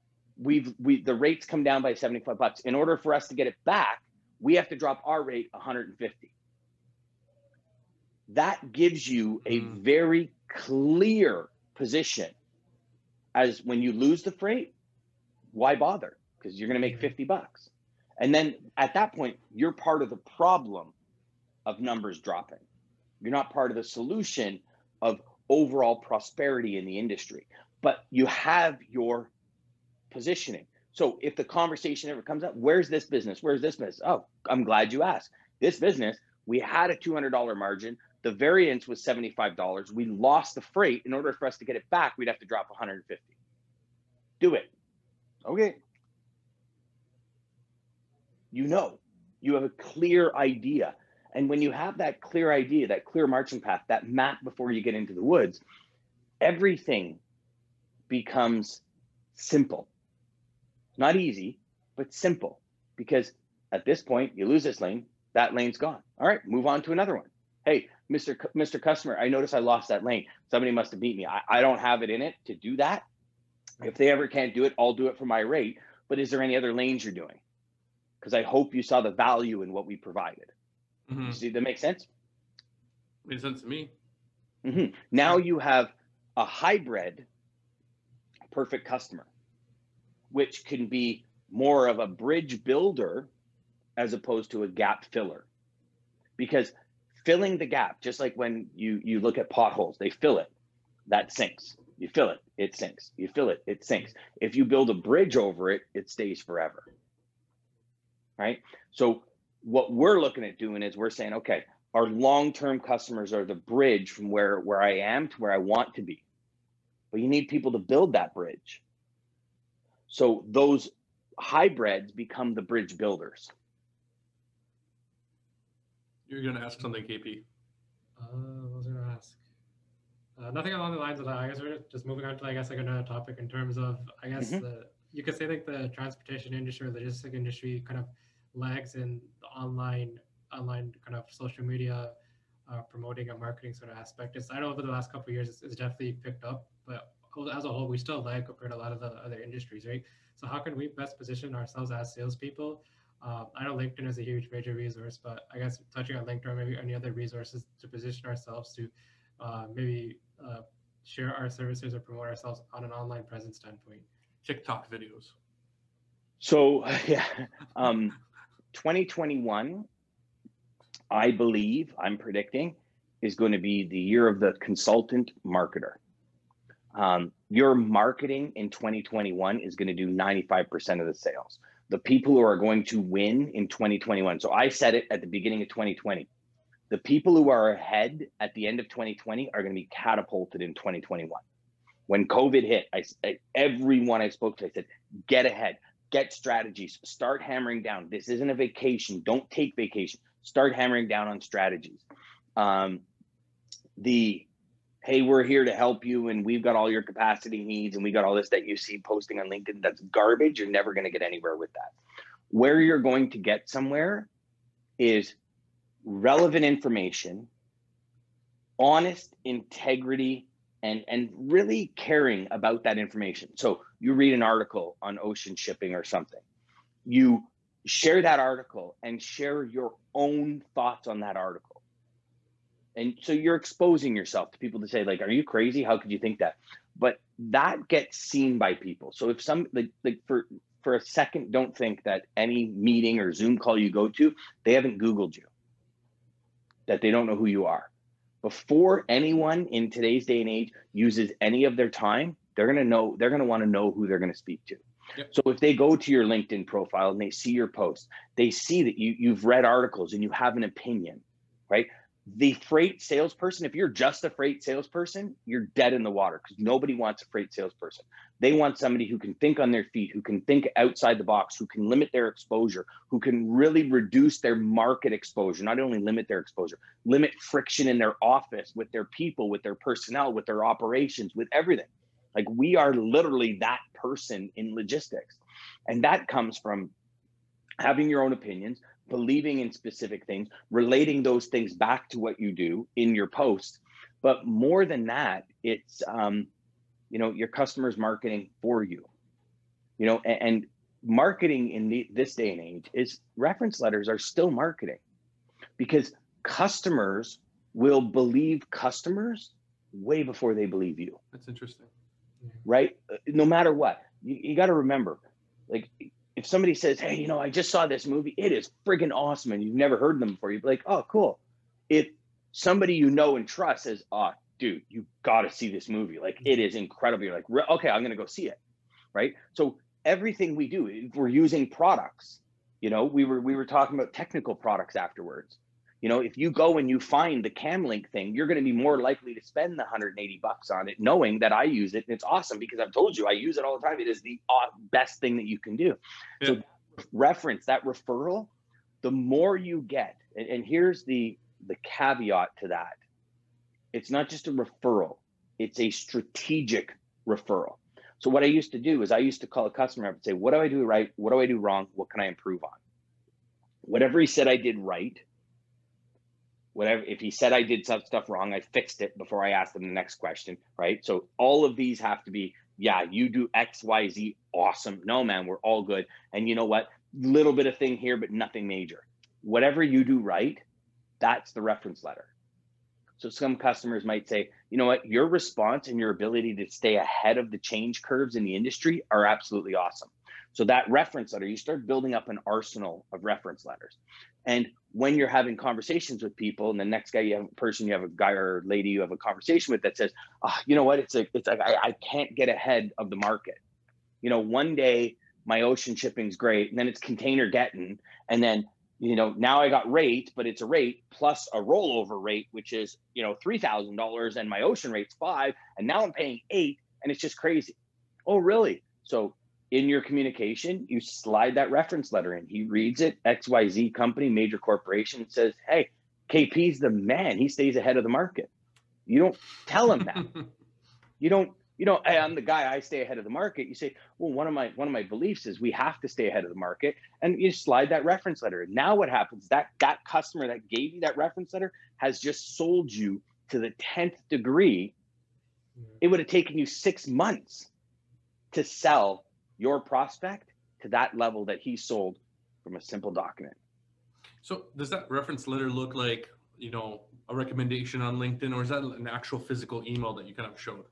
the rates come down by $75. In order for us to get it back, we have to drop our rate 150. That gives you a very clear position as when you lose the freight, why bother? Because you're going to make $50. And then at that point, you're part of the problem of numbers dropping. You're not part of the solution of overall prosperity in the industry, but you have your positioning. So if the conversation ever comes up, where's this business? Where's this business? Oh, I'm glad you asked. This business, we had a $200 margin. The variance was $75. We lost the freight. In order for us to get it back, we'd have to drop 150. Do it. Okay. You have a clear idea. And when you have that clear idea, that clear marching path, that map before you get into the woods, everything becomes simple. Not easy, but simple. Because at this point, you lose this lane, that lane's gone. All right, move on to another one. Hey, Mr. Customer, I noticed I lost that lane. Somebody must have beat me. I don't have it in it to do that. If they ever can't do it, I'll do it for my rate. But is there any other lanes you're doing? Because I hope you saw the value in what we provided. Mm-hmm. You see, that makes sense? Makes sense to me. Mm-hmm. Now you have a hybrid perfect customer, which can be more of a bridge builder as opposed to a gap filler. Because filling the gap, just like when you look at potholes, they fill it, that sinks. You fill it, it sinks. You fill it, it sinks. If you build a bridge over it, it stays forever. Right? So what we're looking at doing is we're saying, okay, our long-term customers are the bridge from where I am to where I want to be. But you need people to build that bridge. So those hybrids become the bridge builders. You're going to ask something, KP. What was I going to ask? Nothing along the lines of that. I guess we're just moving on to, I guess, like another topic in terms of, I guess, you could say like the transportation industry or logistic industry kind of lags in the online kind of social media promoting and marketing sort of aspect. I know over the last couple of years, it's definitely picked up, but as a whole, we still lag compared to a lot of the other industries, right? So how can we best position ourselves as salespeople? I know LinkedIn is a huge major resource, but I guess touching on LinkedIn or maybe any other resources to position ourselves to maybe share our services or promote ourselves on an online presence standpoint. TikTok videos. So yeah, 2021, I believe, I'm predicting, is going to be the year of the consultant marketer. Your marketing in 2021 is going to do 95% of the sales. The people who are going to win in 2021. So I said it at the beginning of 2020. The people who are ahead at the end of 2020 are going to be catapulted in 2021. When COVID hit, everyone I spoke to, I said, get ahead, get strategies, start hammering down. This isn't a vacation. Don't take vacation. Start hammering down on strategies. Hey, we're here to help you and we've got all your capacity needs and we got all this that you see posting on LinkedIn, that's garbage. You're never going to get anywhere with that. Where you're going to get somewhere is relevant information, honest integrity, and really caring about that information. So you read an article on ocean shipping or something, you share that article and share your own thoughts on that article. And so you're exposing yourself to people to say, like, are you crazy? How could you think that? But that gets seen by people. So if some, like for a second, don't think that any meeting or Zoom call you go to, they haven't Googled you, that they don't know who you are. Before anyone in today's day and age uses any of their time, they're going to want to know who they're going to speak to. Yep. So if they go to your LinkedIn profile and they see your post, they see that you've read articles and you have an opinion, right? The freight salesperson, if you're just a freight salesperson, you're dead in the water because nobody wants a freight salesperson. They want somebody who can think on their feet, who can think outside the box, who can limit their exposure, who can really reduce their market exposure, not only limit their exposure, limit friction in their office with their people, with their personnel, with their operations, with everything. Like we are literally that person in logistics. And that comes from having your own opinions, believing in specific things, relating those things back to what you do in your post. But more than that, it's, your customers marketing for you, and marketing in this day and age is reference letters are still marketing because customers will believe customers way before they believe you. That's interesting. Right? No matter what, you got to remember, like, if somebody says, hey, I just saw this movie, it is friggin' awesome, and you've never heard them before, you'd be like, oh, cool. If somebody you know and trust says, oh, dude, you got to see this movie, like, it is incredible, you're like, okay, I'm going to go see it, right? So everything we do, if we're using products, we were talking about technical products afterwards. If you go and you find the CamLink thing, you're going to be more likely to spend the $180 on it, knowing that I use it and it's awesome because I've told you I use it all the time. It is the best thing that you can do. Yeah. So reference, that referral, the more you get, and here's the caveat to that. It's not just a referral, it's a strategic referral. So what I used to do is I used to call a customer up and say, what do I do right? What do I do wrong? What can I improve on? Whatever he said I did right, whatever, if he said I did some stuff wrong, I fixed it before I asked him the next question, right? So all of these have to be, yeah, you do X, Y, Z, awesome. No, man, we're all good. And you know what? Little bit of thing here, but nothing major. Whatever you do right, that's the reference letter. So some customers might say, you know what? Your response and your ability to stay ahead of the change curves in the industry are absolutely awesome. So that reference letter, you start building up an arsenal of reference letters. And when you're having conversations with people, and the next guy you have a guy or lady you have a conversation with that says, oh, you know what? It's like I can't get ahead of the market. One day my ocean shipping's great, and then it's container getting, and then now I got rate, but it's a rate plus a rollover rate, which is $3,000, and my ocean rate's $5,000, and now I'm paying $8,000, and it's just crazy. Oh, really? So in your communication, you slide that reference letter in. He reads it, XYZ company, major corporation, says, hey, KP's the man. He stays ahead of the market. You don't tell him that. You don't you know, hey, I'm the guy, I stay ahead of the market. You say, well, one of my beliefs is we have to stay ahead of the market, and you slide that reference letter. Now what happens, that customer that gave you that reference letter has just sold you to the 10th degree. It would have taken you 6 months to sell your prospect to that level that he sold from a simple document. So does that reference letter look like, you know, a recommendation on LinkedIn, or is that an actual physical email that you kind of showed?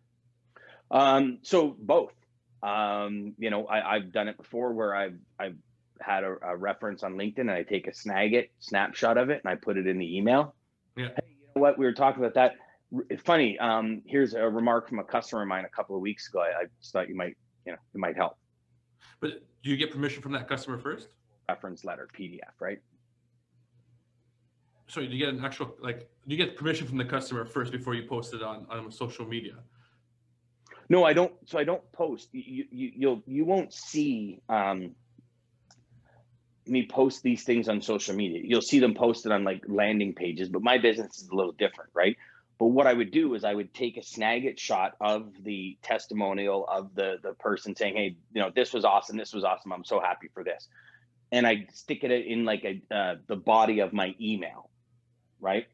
So both. You know, I've done it before where I've had a reference on LinkedIn, and I take a snapshot of it, and I put it in the email. Yeah. Hey, you know what? We were talking about that. It's funny. Here's a remark from a customer of mine a couple of weeks ago. I just thought you might, you know, it might help. But do you get permission from that customer first? Reference letter PDF, right? So do you get an actual, like, do you get permission from the customer first before you post it on social media? No, I don't. So I don't post. You won't see me post these things on social media. You'll see them posted on like landing pages, but my business is a little different, right? But what I would do is I would take a Snagit shot of the testimonial of the person saying, hey, you know, this was awesome. This was awesome. I'm so happy for this. And I stick it in like the body of my email, right?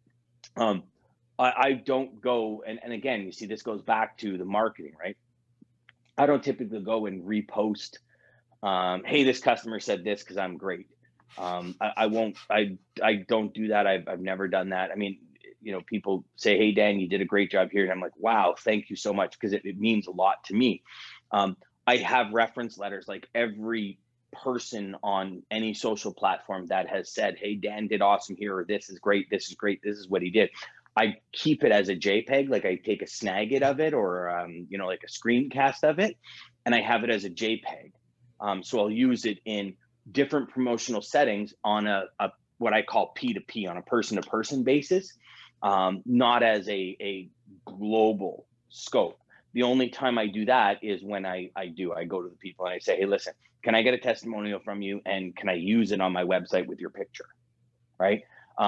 I don't go, and again, you see, this goes back to the marketing, right? I don't typically go and repost, hey, this customer said this because I'm great. I won't, I don't do that. I've never done that. I mean, you know, people say, hey, Dan, you did a great job here. And I'm like, wow, thank you so much, because it means a lot to me. I have reference letters, like every person on any social platform that has said, hey, Dan did awesome here, or this is great, this is great, this is what he did. I keep it as a JPEG, like I take a Snagit of it, or you know, like a screencast of it, and I have it as a JPEG. So I'll use it in different promotional settings on a what I call P2P, on a person-to-person basis, not as a global scope. The only time I do that is when I go to the people and I say, hey, listen, can I get a testimonial from you, and can I use it on my website with your picture, right?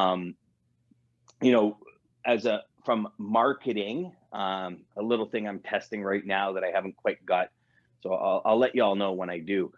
You know, from marketing, a little thing I'm testing right now that I haven't quite got, so I'll let you all know when I do,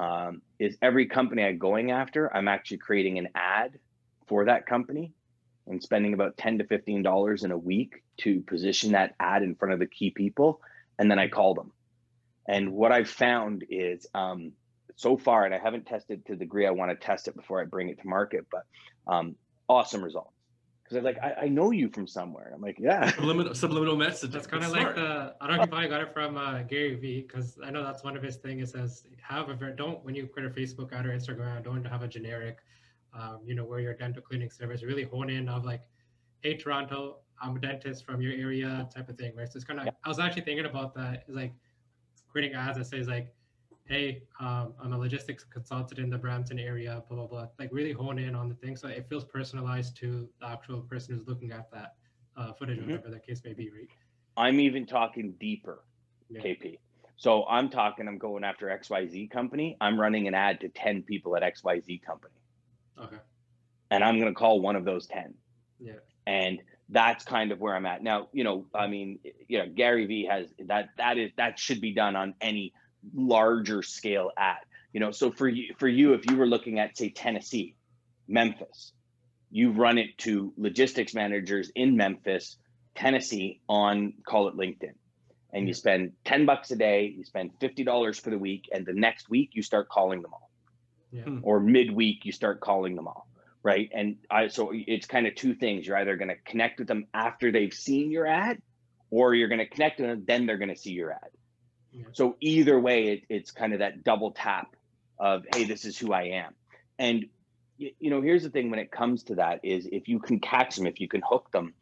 is every company I'm going after, I'm actually creating an ad for that company and spending about $10 to $15 in a week to position that ad in front of the key people. And then I call them. And what I've found is so far, and I haven't tested to the degree I want to test it before I bring it to market, but awesome results. Because I'm like, I know you from somewhere. I'm like, yeah. Subliminal message. That's kind of like I don't know if I got it from Gary Vee, because I know that's one of his things. It says, when you create a Facebook ad or Instagram, don't have a generic, you know, where your dental cleaning service, really hone in of like, hey, Toronto, I'm a dentist from your area type of thing, right? So it's kind of, I was actually thinking about that, is like creating ads that says like, hey, I'm a logistics consultant in the Brampton area, blah, blah, blah. Like really hone in on the thing. So it feels personalized to the actual person who's looking at that footage, or whatever the case may be, right? I'm even talking deeper, KP. So I'm going after XYZ company. I'm running an ad to 10 people at XYZ company. Okay. And I'm going to call one of those 10. Yeah. And that's kind of where I'm at now. You know, I mean, you know, Gary Vee has that should be done on any larger scale ad. You know, so for you, if you were looking at, say, Tennessee, Memphis, you run it to logistics managers in Memphis, Tennessee, on, call it LinkedIn, and you spend $10 a day, you spend $50 for the week, and the next week you start calling them all. Yeah. Or midweek you start calling them all. Right. And so it's kind of two things. You're either going to connect with them after they've seen your ad, or you're going to connect with them, then they're going to see your ad. Yeah. So either way, it's kind of that double tap of, hey, this is who I am. And, you know, here's the thing when it comes to that is, if you can catch them, if you can hook them,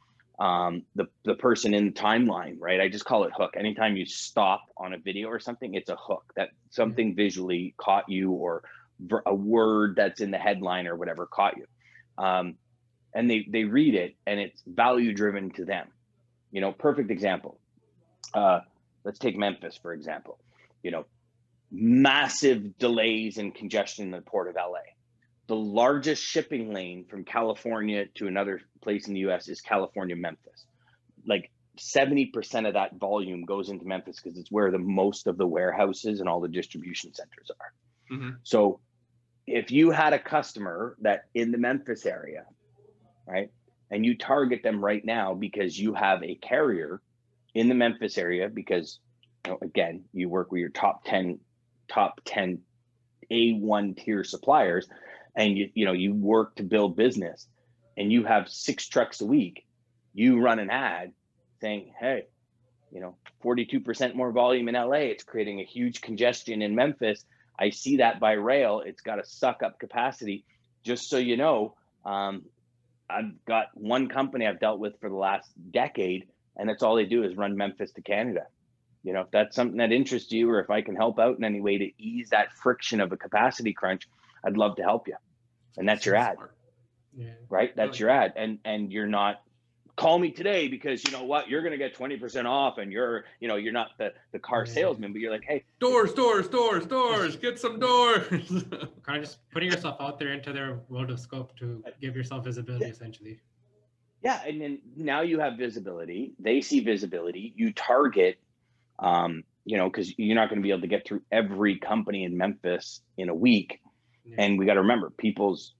the person in the timeline, right? I just call it hook. Anytime you stop on a video or something, it's a hook, that something visually caught you, or a word that's in the headline or whatever caught you. And they read it, and it's value driven to them. You know, perfect example. Let's take Memphis, for example. You know, massive delays and congestion in the port of LA. The largest shipping lane from California to another place in the US is California, Memphis. Like 70% of that volume goes into Memphis because it's where the most of the warehouses and all the distribution centers are. Mhm. So if you had a customer that in the Memphis area, right, and you target them right now because you have a carrier in the Memphis area, because again, you work with your top 10 A1 tier suppliers, and you work to build business, and you have 6 trucks a week, you run an ad saying, hey, 42% more volume in LA, it's creating a huge congestion in Memphis. I see that by rail, it's got to suck up capacity. Just so you know, I've got one company I've dealt with for the last decade, and that's all they do is run Memphis to Canada. If that's something that interests you, or if I can help out in any way to ease that friction of a capacity crunch, I'd love to help you. And that's your ad, right? That's your ad. And you're not, call me today because you know what, you're going to get 20% off, and you're not the car salesman, but you're like, hey, doors, get some doors. Kind of just putting yourself out there into their world of scope to give yourself visibility, essentially. Yeah. And then now you have visibility, they see visibility, you target, because you're not going to be able to get through every company in Memphis in a week. And we got to remember, people's,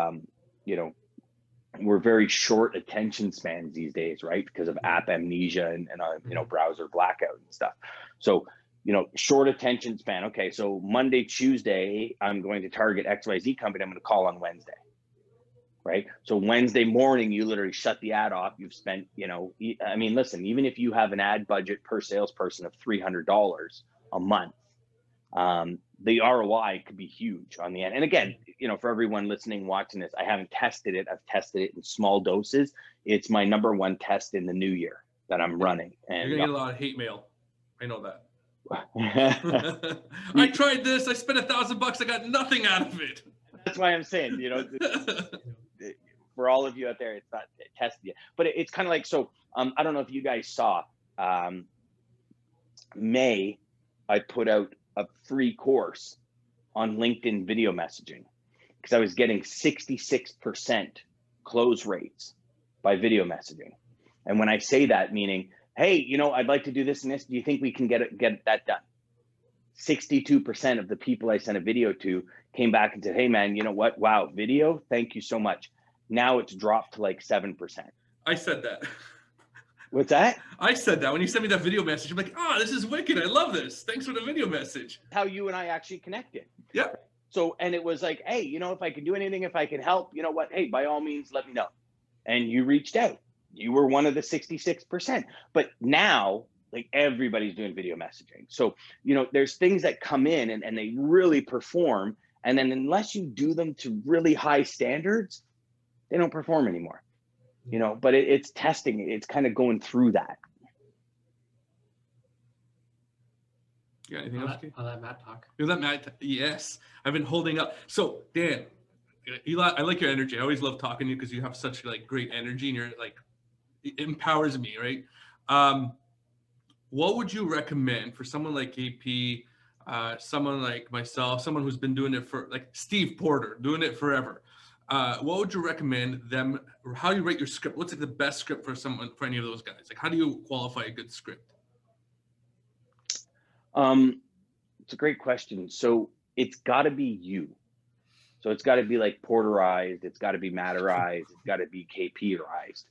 we're very short attention spans these days, right? Because of app amnesia and browser blackout and stuff. So, short attention span. Okay, so Monday, Tuesday, I'm going to target XYZ company. I'm going to call on Wednesday, right? So Wednesday morning, you literally shut the ad off. You've spent, listen, even if you have an ad budget per salesperson of $300 a month, the ROI could be huge on the end. And again, for everyone listening, watching this, I haven't tested it. I've tested it in small doses. It's my number one test in the new year that I'm running. And you're gonna get a lot of hate mail. I know that. I tried this. I spent $1,000. I got nothing out of it. That's why I'm saying, for all of you out there, it's not tested yet. But it's kind of like, so I don't know if you guys saw, May, I put out a free course on LinkedIn video messaging because I was getting 66% close rates by video messaging. And when I say that, meaning, hey, I'd like to do this and this, do you think we can get that done? 62% of the people I sent a video to came back and said, hey man, you know what? Wow, video, thank you so much. Now it's dropped to like 7%. I said that. What's that? I said that when you sent me that video message. I'm like, this is wicked. I love this. Thanks for the video message. How you and I actually connected. Yeah. So, and it was like, hey, if I can do anything, if I can help, you know what? Hey, by all means, let me know. And you reached out. You were one of the 66%. But now, like, everybody's doing video messaging. So, there's things that come in and they really perform. And then unless you do them to really high standards, they don't perform anymore. But it's testing. It's kind of going through that. Yeah. Anything else? I'll let Matt talk. You let Matt? Yes. I've been holding up. So Dan, Eli, I like your energy. I always love talking to you because you have such great energy, and you're like, it empowers me, right? What would you recommend for someone like KP, someone like myself, someone who's been doing it for, like Steve Porter, doing it forever? What would you recommend them, or how you rate your script? What's the best script for for any of those guys? Like, how do you qualify a good script? It's a great question. So it's got to be you. So it's got to be like Porterized. It's got to be Matterized. It's got to be KPrized.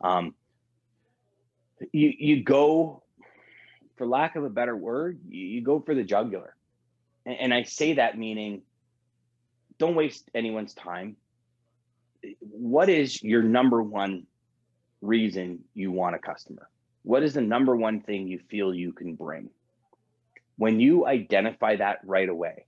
You go, for lack of a better word, you go for the jugular. And I say that meaning, don't waste anyone's time. What is your number one reason you want a customer? What is the number one thing you feel you can bring? When you identify that right away,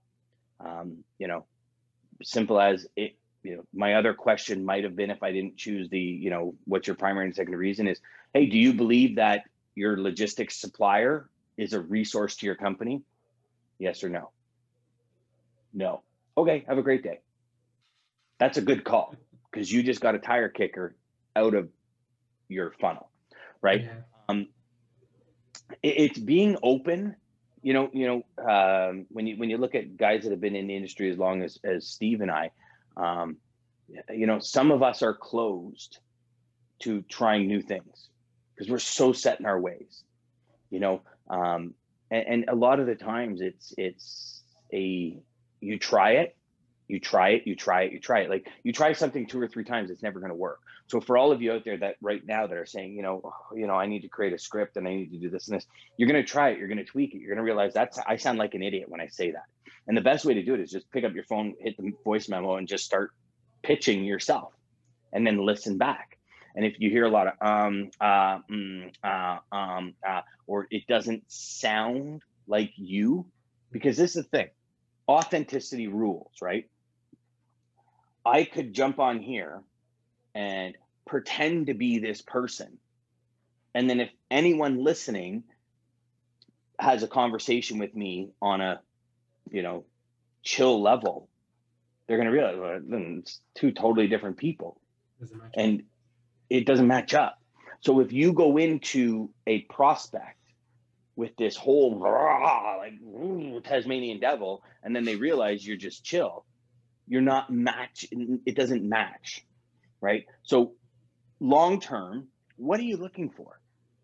simple as it, my other question might have been, if I didn't choose the, what's your primary and secondary reason, is, hey, do you believe that your logistics supplier is a resource to your company? Yes or no? No. Okay, have a great day. That's a good call, because you just got a tire kicker out of your funnel, right? Yeah. It's being open. When you look at guys that have been in the industry as long as Steve and I, some of us are closed to trying new things. because we're so set in our ways, you know. And a lot of the times it's you try it, you try it, you try it, you try it. Like you try something 2 or 3 times, it's never going to work. So for all of you out there that right now that are saying, I need to create a script and I need to do this and this, you're going to try it, you're going to tweak it, you're going to realize I sound like an idiot when I say that. And the best way to do it is just pick up your phone, hit the voice memo, and just start pitching yourself, and then listen back. And if you hear a lot of or it doesn't sound like you, because this is the thing, authenticity rules, right? I could jump on here and pretend to be this person, and then if anyone listening has a conversation with me on a chill level, they're going to realize, well, it's 2 totally different people, and it doesn't match up. So if you go into a prospect with this whole Tasmanian devil, and then they realize you're just chill, you're not it doesn't match, right? So long term, what are you looking for?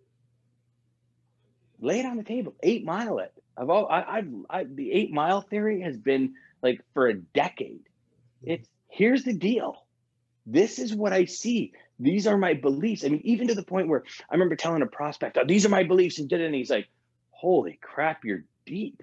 Lay it on the table. 8 Mile it. The 8 Mile theory has been like for a decade. Here's the deal. This is what I see. These are my beliefs. I mean, even to the point where I remember telling a prospect, "Oh, these are my beliefs," and he's like, "Holy crap, you're deep."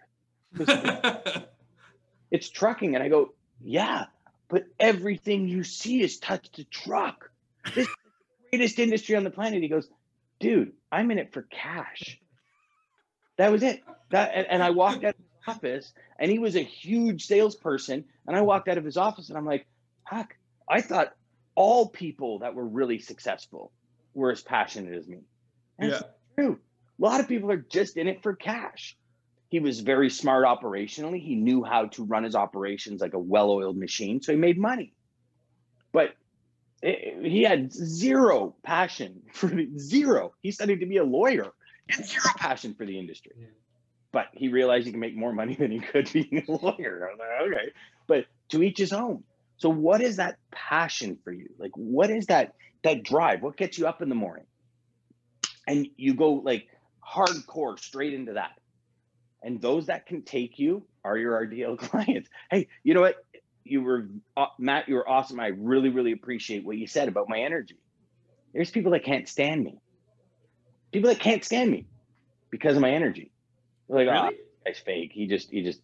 It's trucking. And I go, "Yeah, but everything you see is touched a truck. This is the greatest industry on the planet." He goes, "Dude, I'm in it for cash." That was it. And I walked out of his office, and he was a huge salesperson. And I walked out of his office, and I'm like, heck, I thought all people that were really successful were as passionate as me. And it's true. A lot of people are just in it for cash. He was very smart operationally. He knew how to run his operations like a well-oiled machine, so he made money. But he had zero passion for zero. He studied to be a lawyer and zero passion for the industry. Yeah. But he realized he can make more money than he could being a lawyer. I was like, okay. But to each his own. So what is that passion for you? Like, what is that drive? What gets you up in the morning? And you go like hardcore straight into that. And those that can take you are your RDL clients. Hey, you know what? Matt, you were awesome. I really, really appreciate what you said about my energy. There's people that can't stand me. People that can't stand me because of my energy. They're like, really? "Oh, guy's fake. He just, he's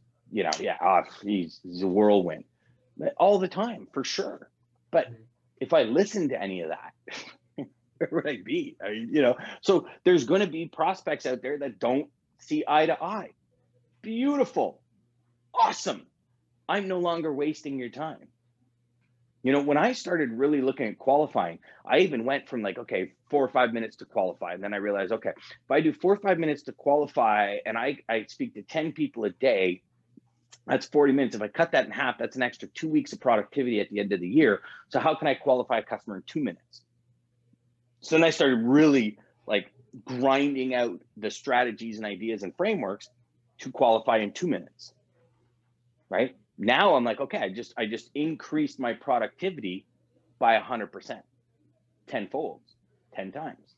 a whirlwind." All the time, for sure. But if I listened to any of that, where would I be? So there's going to be prospects out there that don't see eye to eye. Beautiful. Awesome. I'm no longer wasting your time. When I started really looking at qualifying, I even went from 4 or 5 minutes to qualify. And then I realized, okay, if I do 4 or 5 minutes to qualify and I speak to 10 people a day, that's 40 minutes. If I cut that in half, that's an extra 2 weeks of productivity at the end of the year. So how can I qualify a customer in 2 minutes? So then I started really grinding out the strategies and ideas and frameworks to qualify in 2 minutes, right? Now I'm like, okay, I just increased my productivity by 100%, 10-fold, 10 times.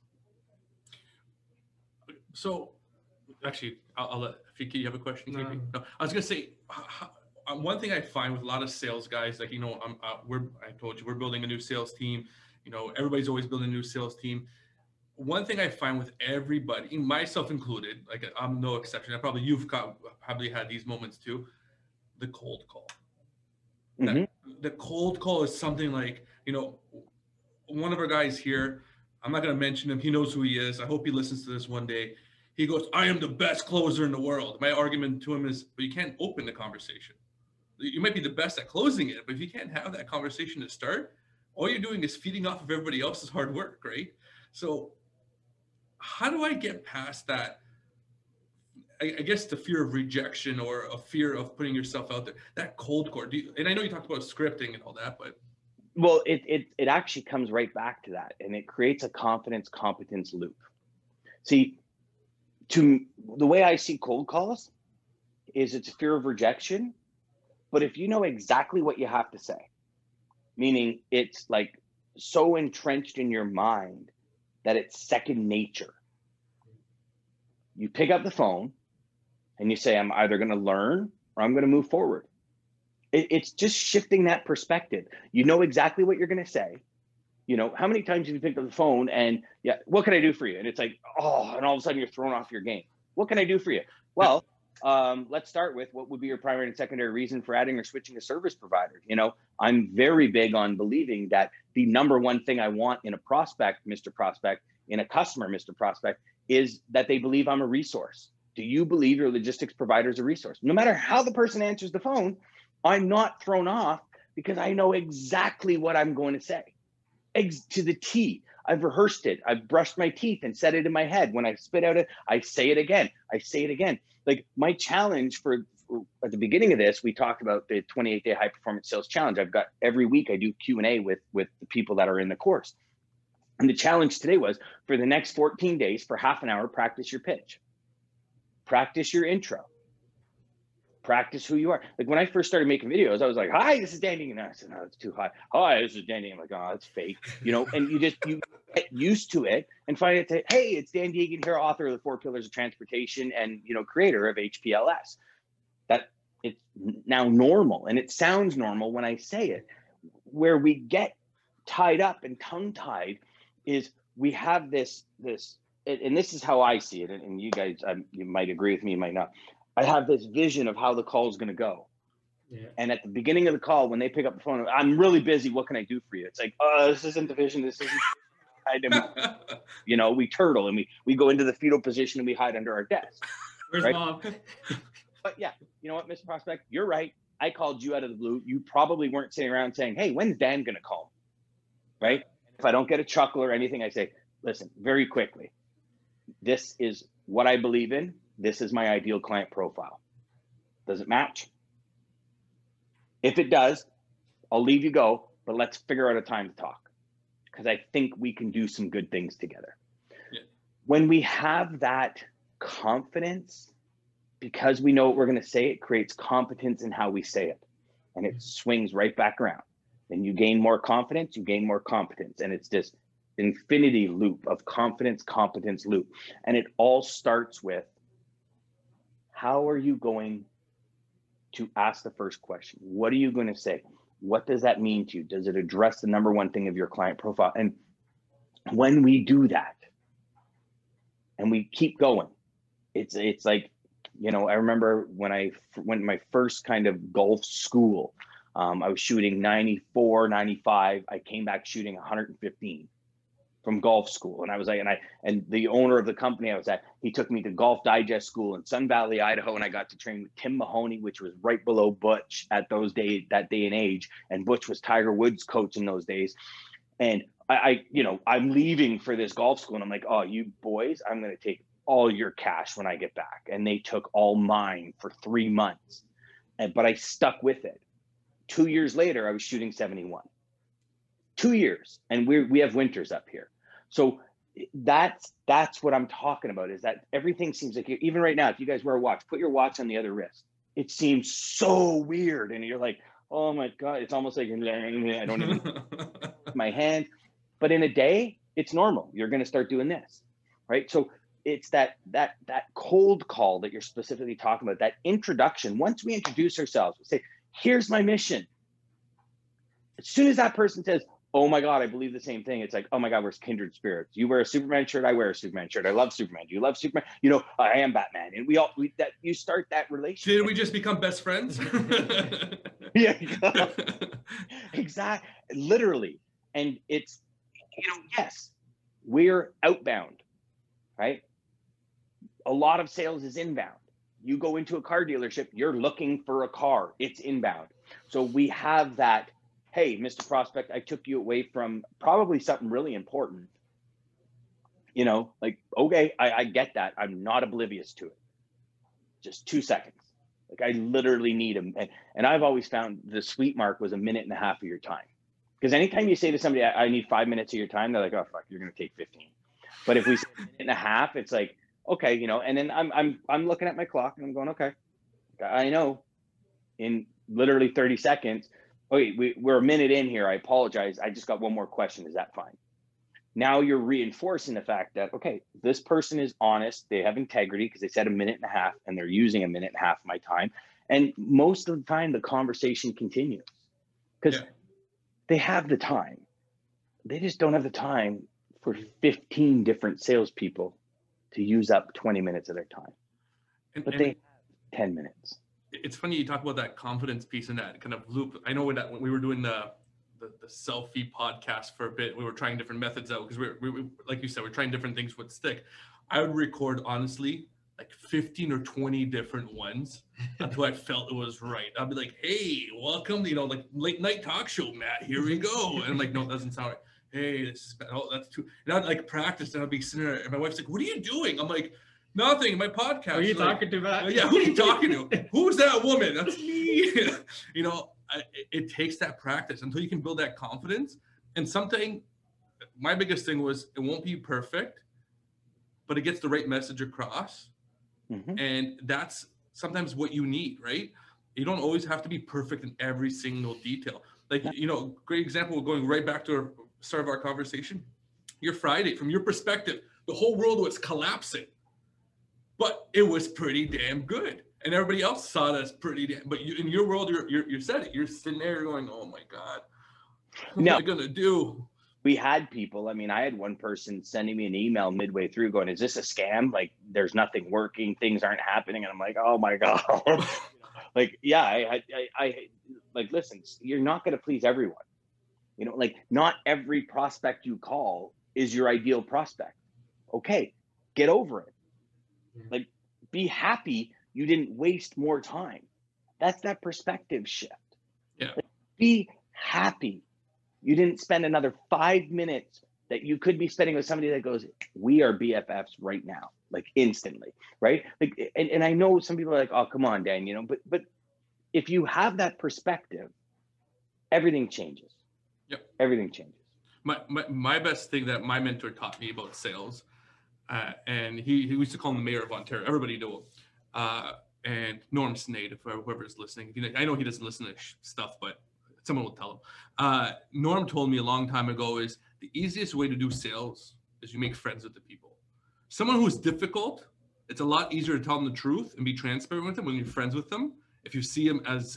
So actually, I'll let, if you have a question. No, I was gonna say, one thing I find with a lot of sales guys, I told you, we're building a new sales team. Everybody's always building a new sales team. One thing I find with everybody, myself included, I'm no exception. You've probably had these moments too. The cold call. Mm-hmm. The cold call is something one of our guys here, I'm not going to mention him. He knows who he is. I hope he listens to this one day. He goes, "I am the best closer in the world." My argument to him is, but you can't open the conversation. You might be the best at closing it, but if you can't have that conversation to start, all you're doing is feeding off of everybody else's hard work, right? So how do I get past that? I guess the fear of rejection or a fear of putting yourself out there, that cold call. And I know you talked about scripting and all that, but. Well, it actually comes right back to that, and it creates a confidence competence loop. See, the way I see cold calls is it's a fear of rejection, but if you know exactly what you have to say, meaning it's so entrenched in your mind that it's second nature. You pick up the phone and you say, I'm either going to learn or I'm going to move forward. It's just shifting that perspective. You know exactly what you're going to say. You know, how many times have you picked up the phone and, yeah, what can I do for you? And it's like, oh, and all of a sudden you're thrown off your game. What can I do for you? Well, let's start with what would be your primary and secondary reason for adding or switching a service provider. You know, I'm very big on believing that the number one thing I want in a prospect, Mr. Prospect, in a customer, Mr. Prospect, is that they believe I'm a resource. Do you believe your logistics provider is a resource? No matter how the person answers the phone, I'm not thrown off because I know exactly what I'm going to say. To the T. I've rehearsed it. I've brushed my teeth and said it in my head. When I spit out it, I say it again. I say it again. Like my challenge for at the beginning of this, we talked about the 28-day high performance sales challenge. I've got every week I do Q&A with the people that are in the course. And the challenge today was for the next 14 days for half an hour, practice your pitch, practice your intro, practice who you are. Like when I first started making videos, I was like, hi, this is Danny. And I said, no, it's too high. Hi, this is Danny. I'm like, oh, that's fake, you know, and you get used to it and find it to, hey, it's Dan Deegan here, author of the 4 Pillars of Transportation and, you know, creator of HPLS. That it's now normal and it sounds normal when I say it. Where we get tied up and tongue tied is we have this, and this is how I see it. And you guys, you might agree with me, you might not. I have this vision of how the call is going to go. Yeah. And at the beginning of the call, when they pick up the phone, I'm really busy. What can I do for you? It's like, oh, this isn't the vision. This isn't, you know, we turtle and we go into the fetal position and we hide under our desk. Where's right? Mom? But yeah, you know what, Mr. Prospect, you're right. I called you out of the blue. You probably weren't sitting around saying, hey, when's Dan going to call? Right? If I don't get a chuckle or anything, I say, listen, very quickly, this is what I believe in. This is my ideal client profile. Does it match? If it does, I'll leave you go, but let's figure out a time to talk because I think we can do some good things together. Yeah. When we have that confidence, because we know what we're going to say, it creates competence in how we say it, and it swings right back around. And you gain more confidence, you gain more competence, and it's this infinity loop of confidence, competence loop. And it all starts with, how are you going to ask the first question? What are you going to say? What does that mean to you? Does it address the number one thing of your client profile? And when we do that and we keep going, it's like, you know, I remember when I went to my first kind of golf school, I was shooting 94, 95. I came back shooting 115 from golf school. And I was like, and the owner of the company I was at, he took me to Golf Digest School in Sun Valley, Idaho. And I got to train with Tim Mahoney, which was right below Butch at that day and age. And Butch was Tiger Woods' coach in those days. And I'm leaving for this golf school. And I'm like, oh, you boys, I'm going to take all your cash when I get back. And they took all mine for 3 months. But I stuck with it. 2 years later, I was shooting 71. 2 years. And we have winters up here. So that's what I'm talking about, is that everything seems like, even right now, if you guys wear a watch, put your watch on the other wrist. It seems so weird. And you're like, oh my God, it's almost like I don't even my hand. But in a day, it's normal. You're going to start doing this, right? So it's that cold call that you're specifically talking about, that introduction. Once we introduce ourselves, we say, here's my mission. As soon as that person says, oh my God, I believe the same thing, it's like, oh my God, we're kindred spirits. You wear a Superman shirt, I wear a Superman shirt. I love Superman. Do you love Superman? You know, I am Batman. And you start that relationship. Did we just become best friends? Yeah, exactly. Literally. And it's, yes, we're outbound, right? A lot of sales is inbound. You go into a car dealership, you're looking for a car, it's inbound. So we have that, hey, Mr. Prospect, I took you away from probably something really important. You know, like, okay, I get that. I'm not oblivious to it. Just 2 seconds. Like I literally need them. And I've always found the sweet mark was 1.5 minutes of your time. Because anytime you say to somebody, I need 5 minutes of your time, they're like, oh, fuck, you're going to take 15. But if we say 1.5 minutes, it's like, okay, you know, and then I'm looking at my clock and I'm going, okay, I know in literally 30 seconds, okay, we're 1 minute in here. I apologize. I just got one more question. Is that fine? Now you're reinforcing the fact that, okay, this person is honest, they have integrity because they said 1.5 minutes and they're using 1.5 minutes of my time. And most of the time the conversation continues because they have the time. They just don't have the time for 15 different salespeople to use up 20 minutes of their time. But they have 10 minutes. It's funny you talk about that confidence piece and that kind of loop. I know when we were doing the selfie podcast for a bit, we were trying different methods out because we like you said, we're trying different things with stick. I would record honestly like 15 or 20 different ones until I felt it was right. I'd be like, hey, welcome, like late night talk show, Matt, here we go. And I'm like, no, it doesn't sound right. Hey, this is, oh, that's too. And I'd like practice and I'd be sitting there and my wife's like, what are you doing? I'm like, nothing, my podcast. Who are you talking to, Matt? Yeah, who are you talking to? Who's that woman? That's me. It takes that practice until you can build that confidence. And my biggest thing was it won't be perfect, but it gets the right message across. Mm-hmm. And that's sometimes what you need, right? You don't always have to be perfect in every single detail. Like, great example, going right back to our start of our conversation. Your Friday, from your perspective, the whole world was collapsing, but it was pretty damn good. And everybody else saw it as pretty damn, but in your world, you said it. You're sitting there going, oh my God, what am I going to do? We had people, I had one person sending me an email midway through going, is this a scam? Like, there's nothing working, things aren't happening. And I'm like, oh my God. Like, yeah, I listen, you're not going to please everyone. Not every prospect you call is your ideal prospect. Okay, get over it. Like, be happy you didn't waste more time. That's that perspective shift. Yeah. Like, be happy you didn't spend another 5 minutes that you could be spending with somebody that goes, we are BFFs right now, like instantly, right? Like, and I know some people are like, oh, come on, Dan, but if you have that perspective, everything changes. Yep. Everything changes. My best thing that my mentor taught me about sales, and he used to call him the mayor of Ontario. Everybody knew him. And Norm Snade, if whoever's listening, I know he doesn't listen to stuff, but someone will tell him. Norm told me a long time ago is the easiest way to do sales is you make friends with the people. Someone who's difficult, it's a lot easier to tell them the truth and be transparent with them when you're friends with them. If you see them as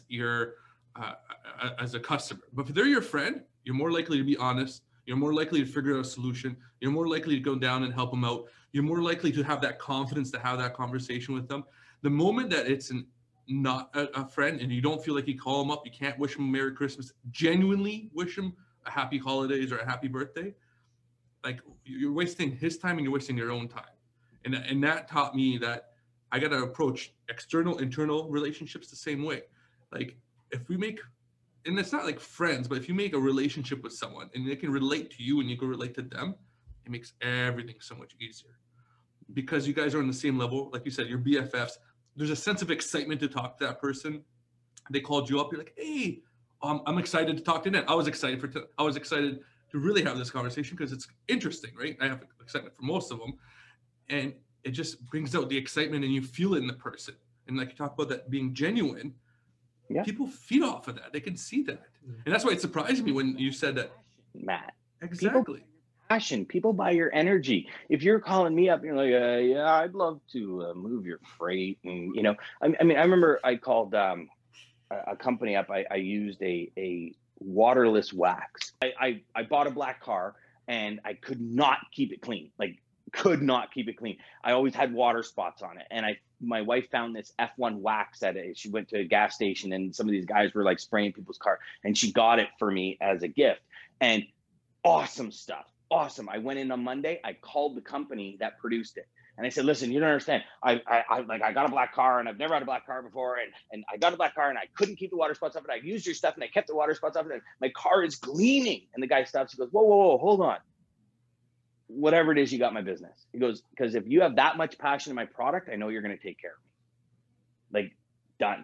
as a customer, but if they're your friend, you're more likely to be honest. You're more likely to figure out a solution. You're more likely to go down and help them out. You're more likely to have that confidence to have that conversation with them. The moment that it's not a friend and you don't feel like you call them up, you can't wish them a Merry Christmas, genuinely wish them a happy holidays or a happy birthday, like you're wasting his time and you're wasting your own time. And that taught me that I got to approach external, internal relationships the same way. Like if we make, and it's not like friends, but if you make a relationship with someone and they can relate to you and you can relate to them, it makes everything so much easier because you guys are on the same level. Like you said, you're BFFs. There's a sense of excitement to talk to that person. They called you up. You're like, hey, I'm excited to talk to them. I was excited to really have this conversation because it's interesting, right? I have excitement for most of them. And it just brings out the excitement and you feel it in the person. And like you talk about that being genuine, yeah. People feed off of that. They can see that. And that's why it surprised me when you said that. Matt. Exactly. Passion. People buy your energy. If you're calling me up, you're like, yeah, I'd love to move your freight. And, I remember I called a company up. I used a waterless wax. I bought a black car and I could not keep it clean. Could not keep it clean. I always had water spots on it. And my wife found this F1 wax she went to a gas station and some of these guys were like spraying people's car and she got it for me as a gift. And awesome stuff. Awesome. I went in on Monday. I called the company that produced it. And I said, listen, you don't understand. I got a black car and I've never had a black car before. And I got a black car and I couldn't keep the water spots off it. I used your stuff and I kept the water spots off it. And my car is gleaming. And the guy stops. He goes, whoa, hold on. Whatever it is, you got my business. He goes, because if you have that much passion in my product, I know you're going to take care of me. Done.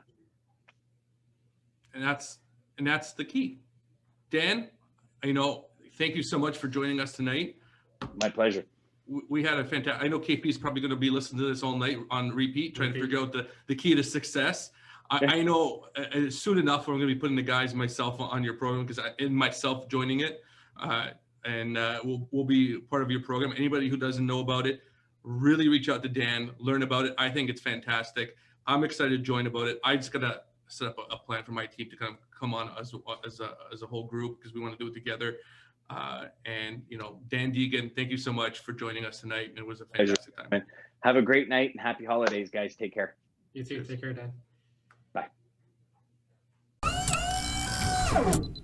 And that's the key. Dan, thank you so much for joining us tonight. My pleasure. We had a fantastic, I know KP is probably going to be listening to this all night on repeat, trying to figure out the key to success. I know soon enough, I'm going to be putting the guys myself on your program because myself joining it. and we'll be part of your program. Anybody who doesn't know about it, really reach out to Dan, learn about it. I think it's fantastic. I'm excited to join about it. I just gotta set up a plan for my team to kind of come on as a whole group, because we want to do it together. And Dan Deegan, thank you so much for joining us tonight. It was a fantastic time. Have a great night and happy holidays, guys. Take care. You too. Take care, Dan. Bye.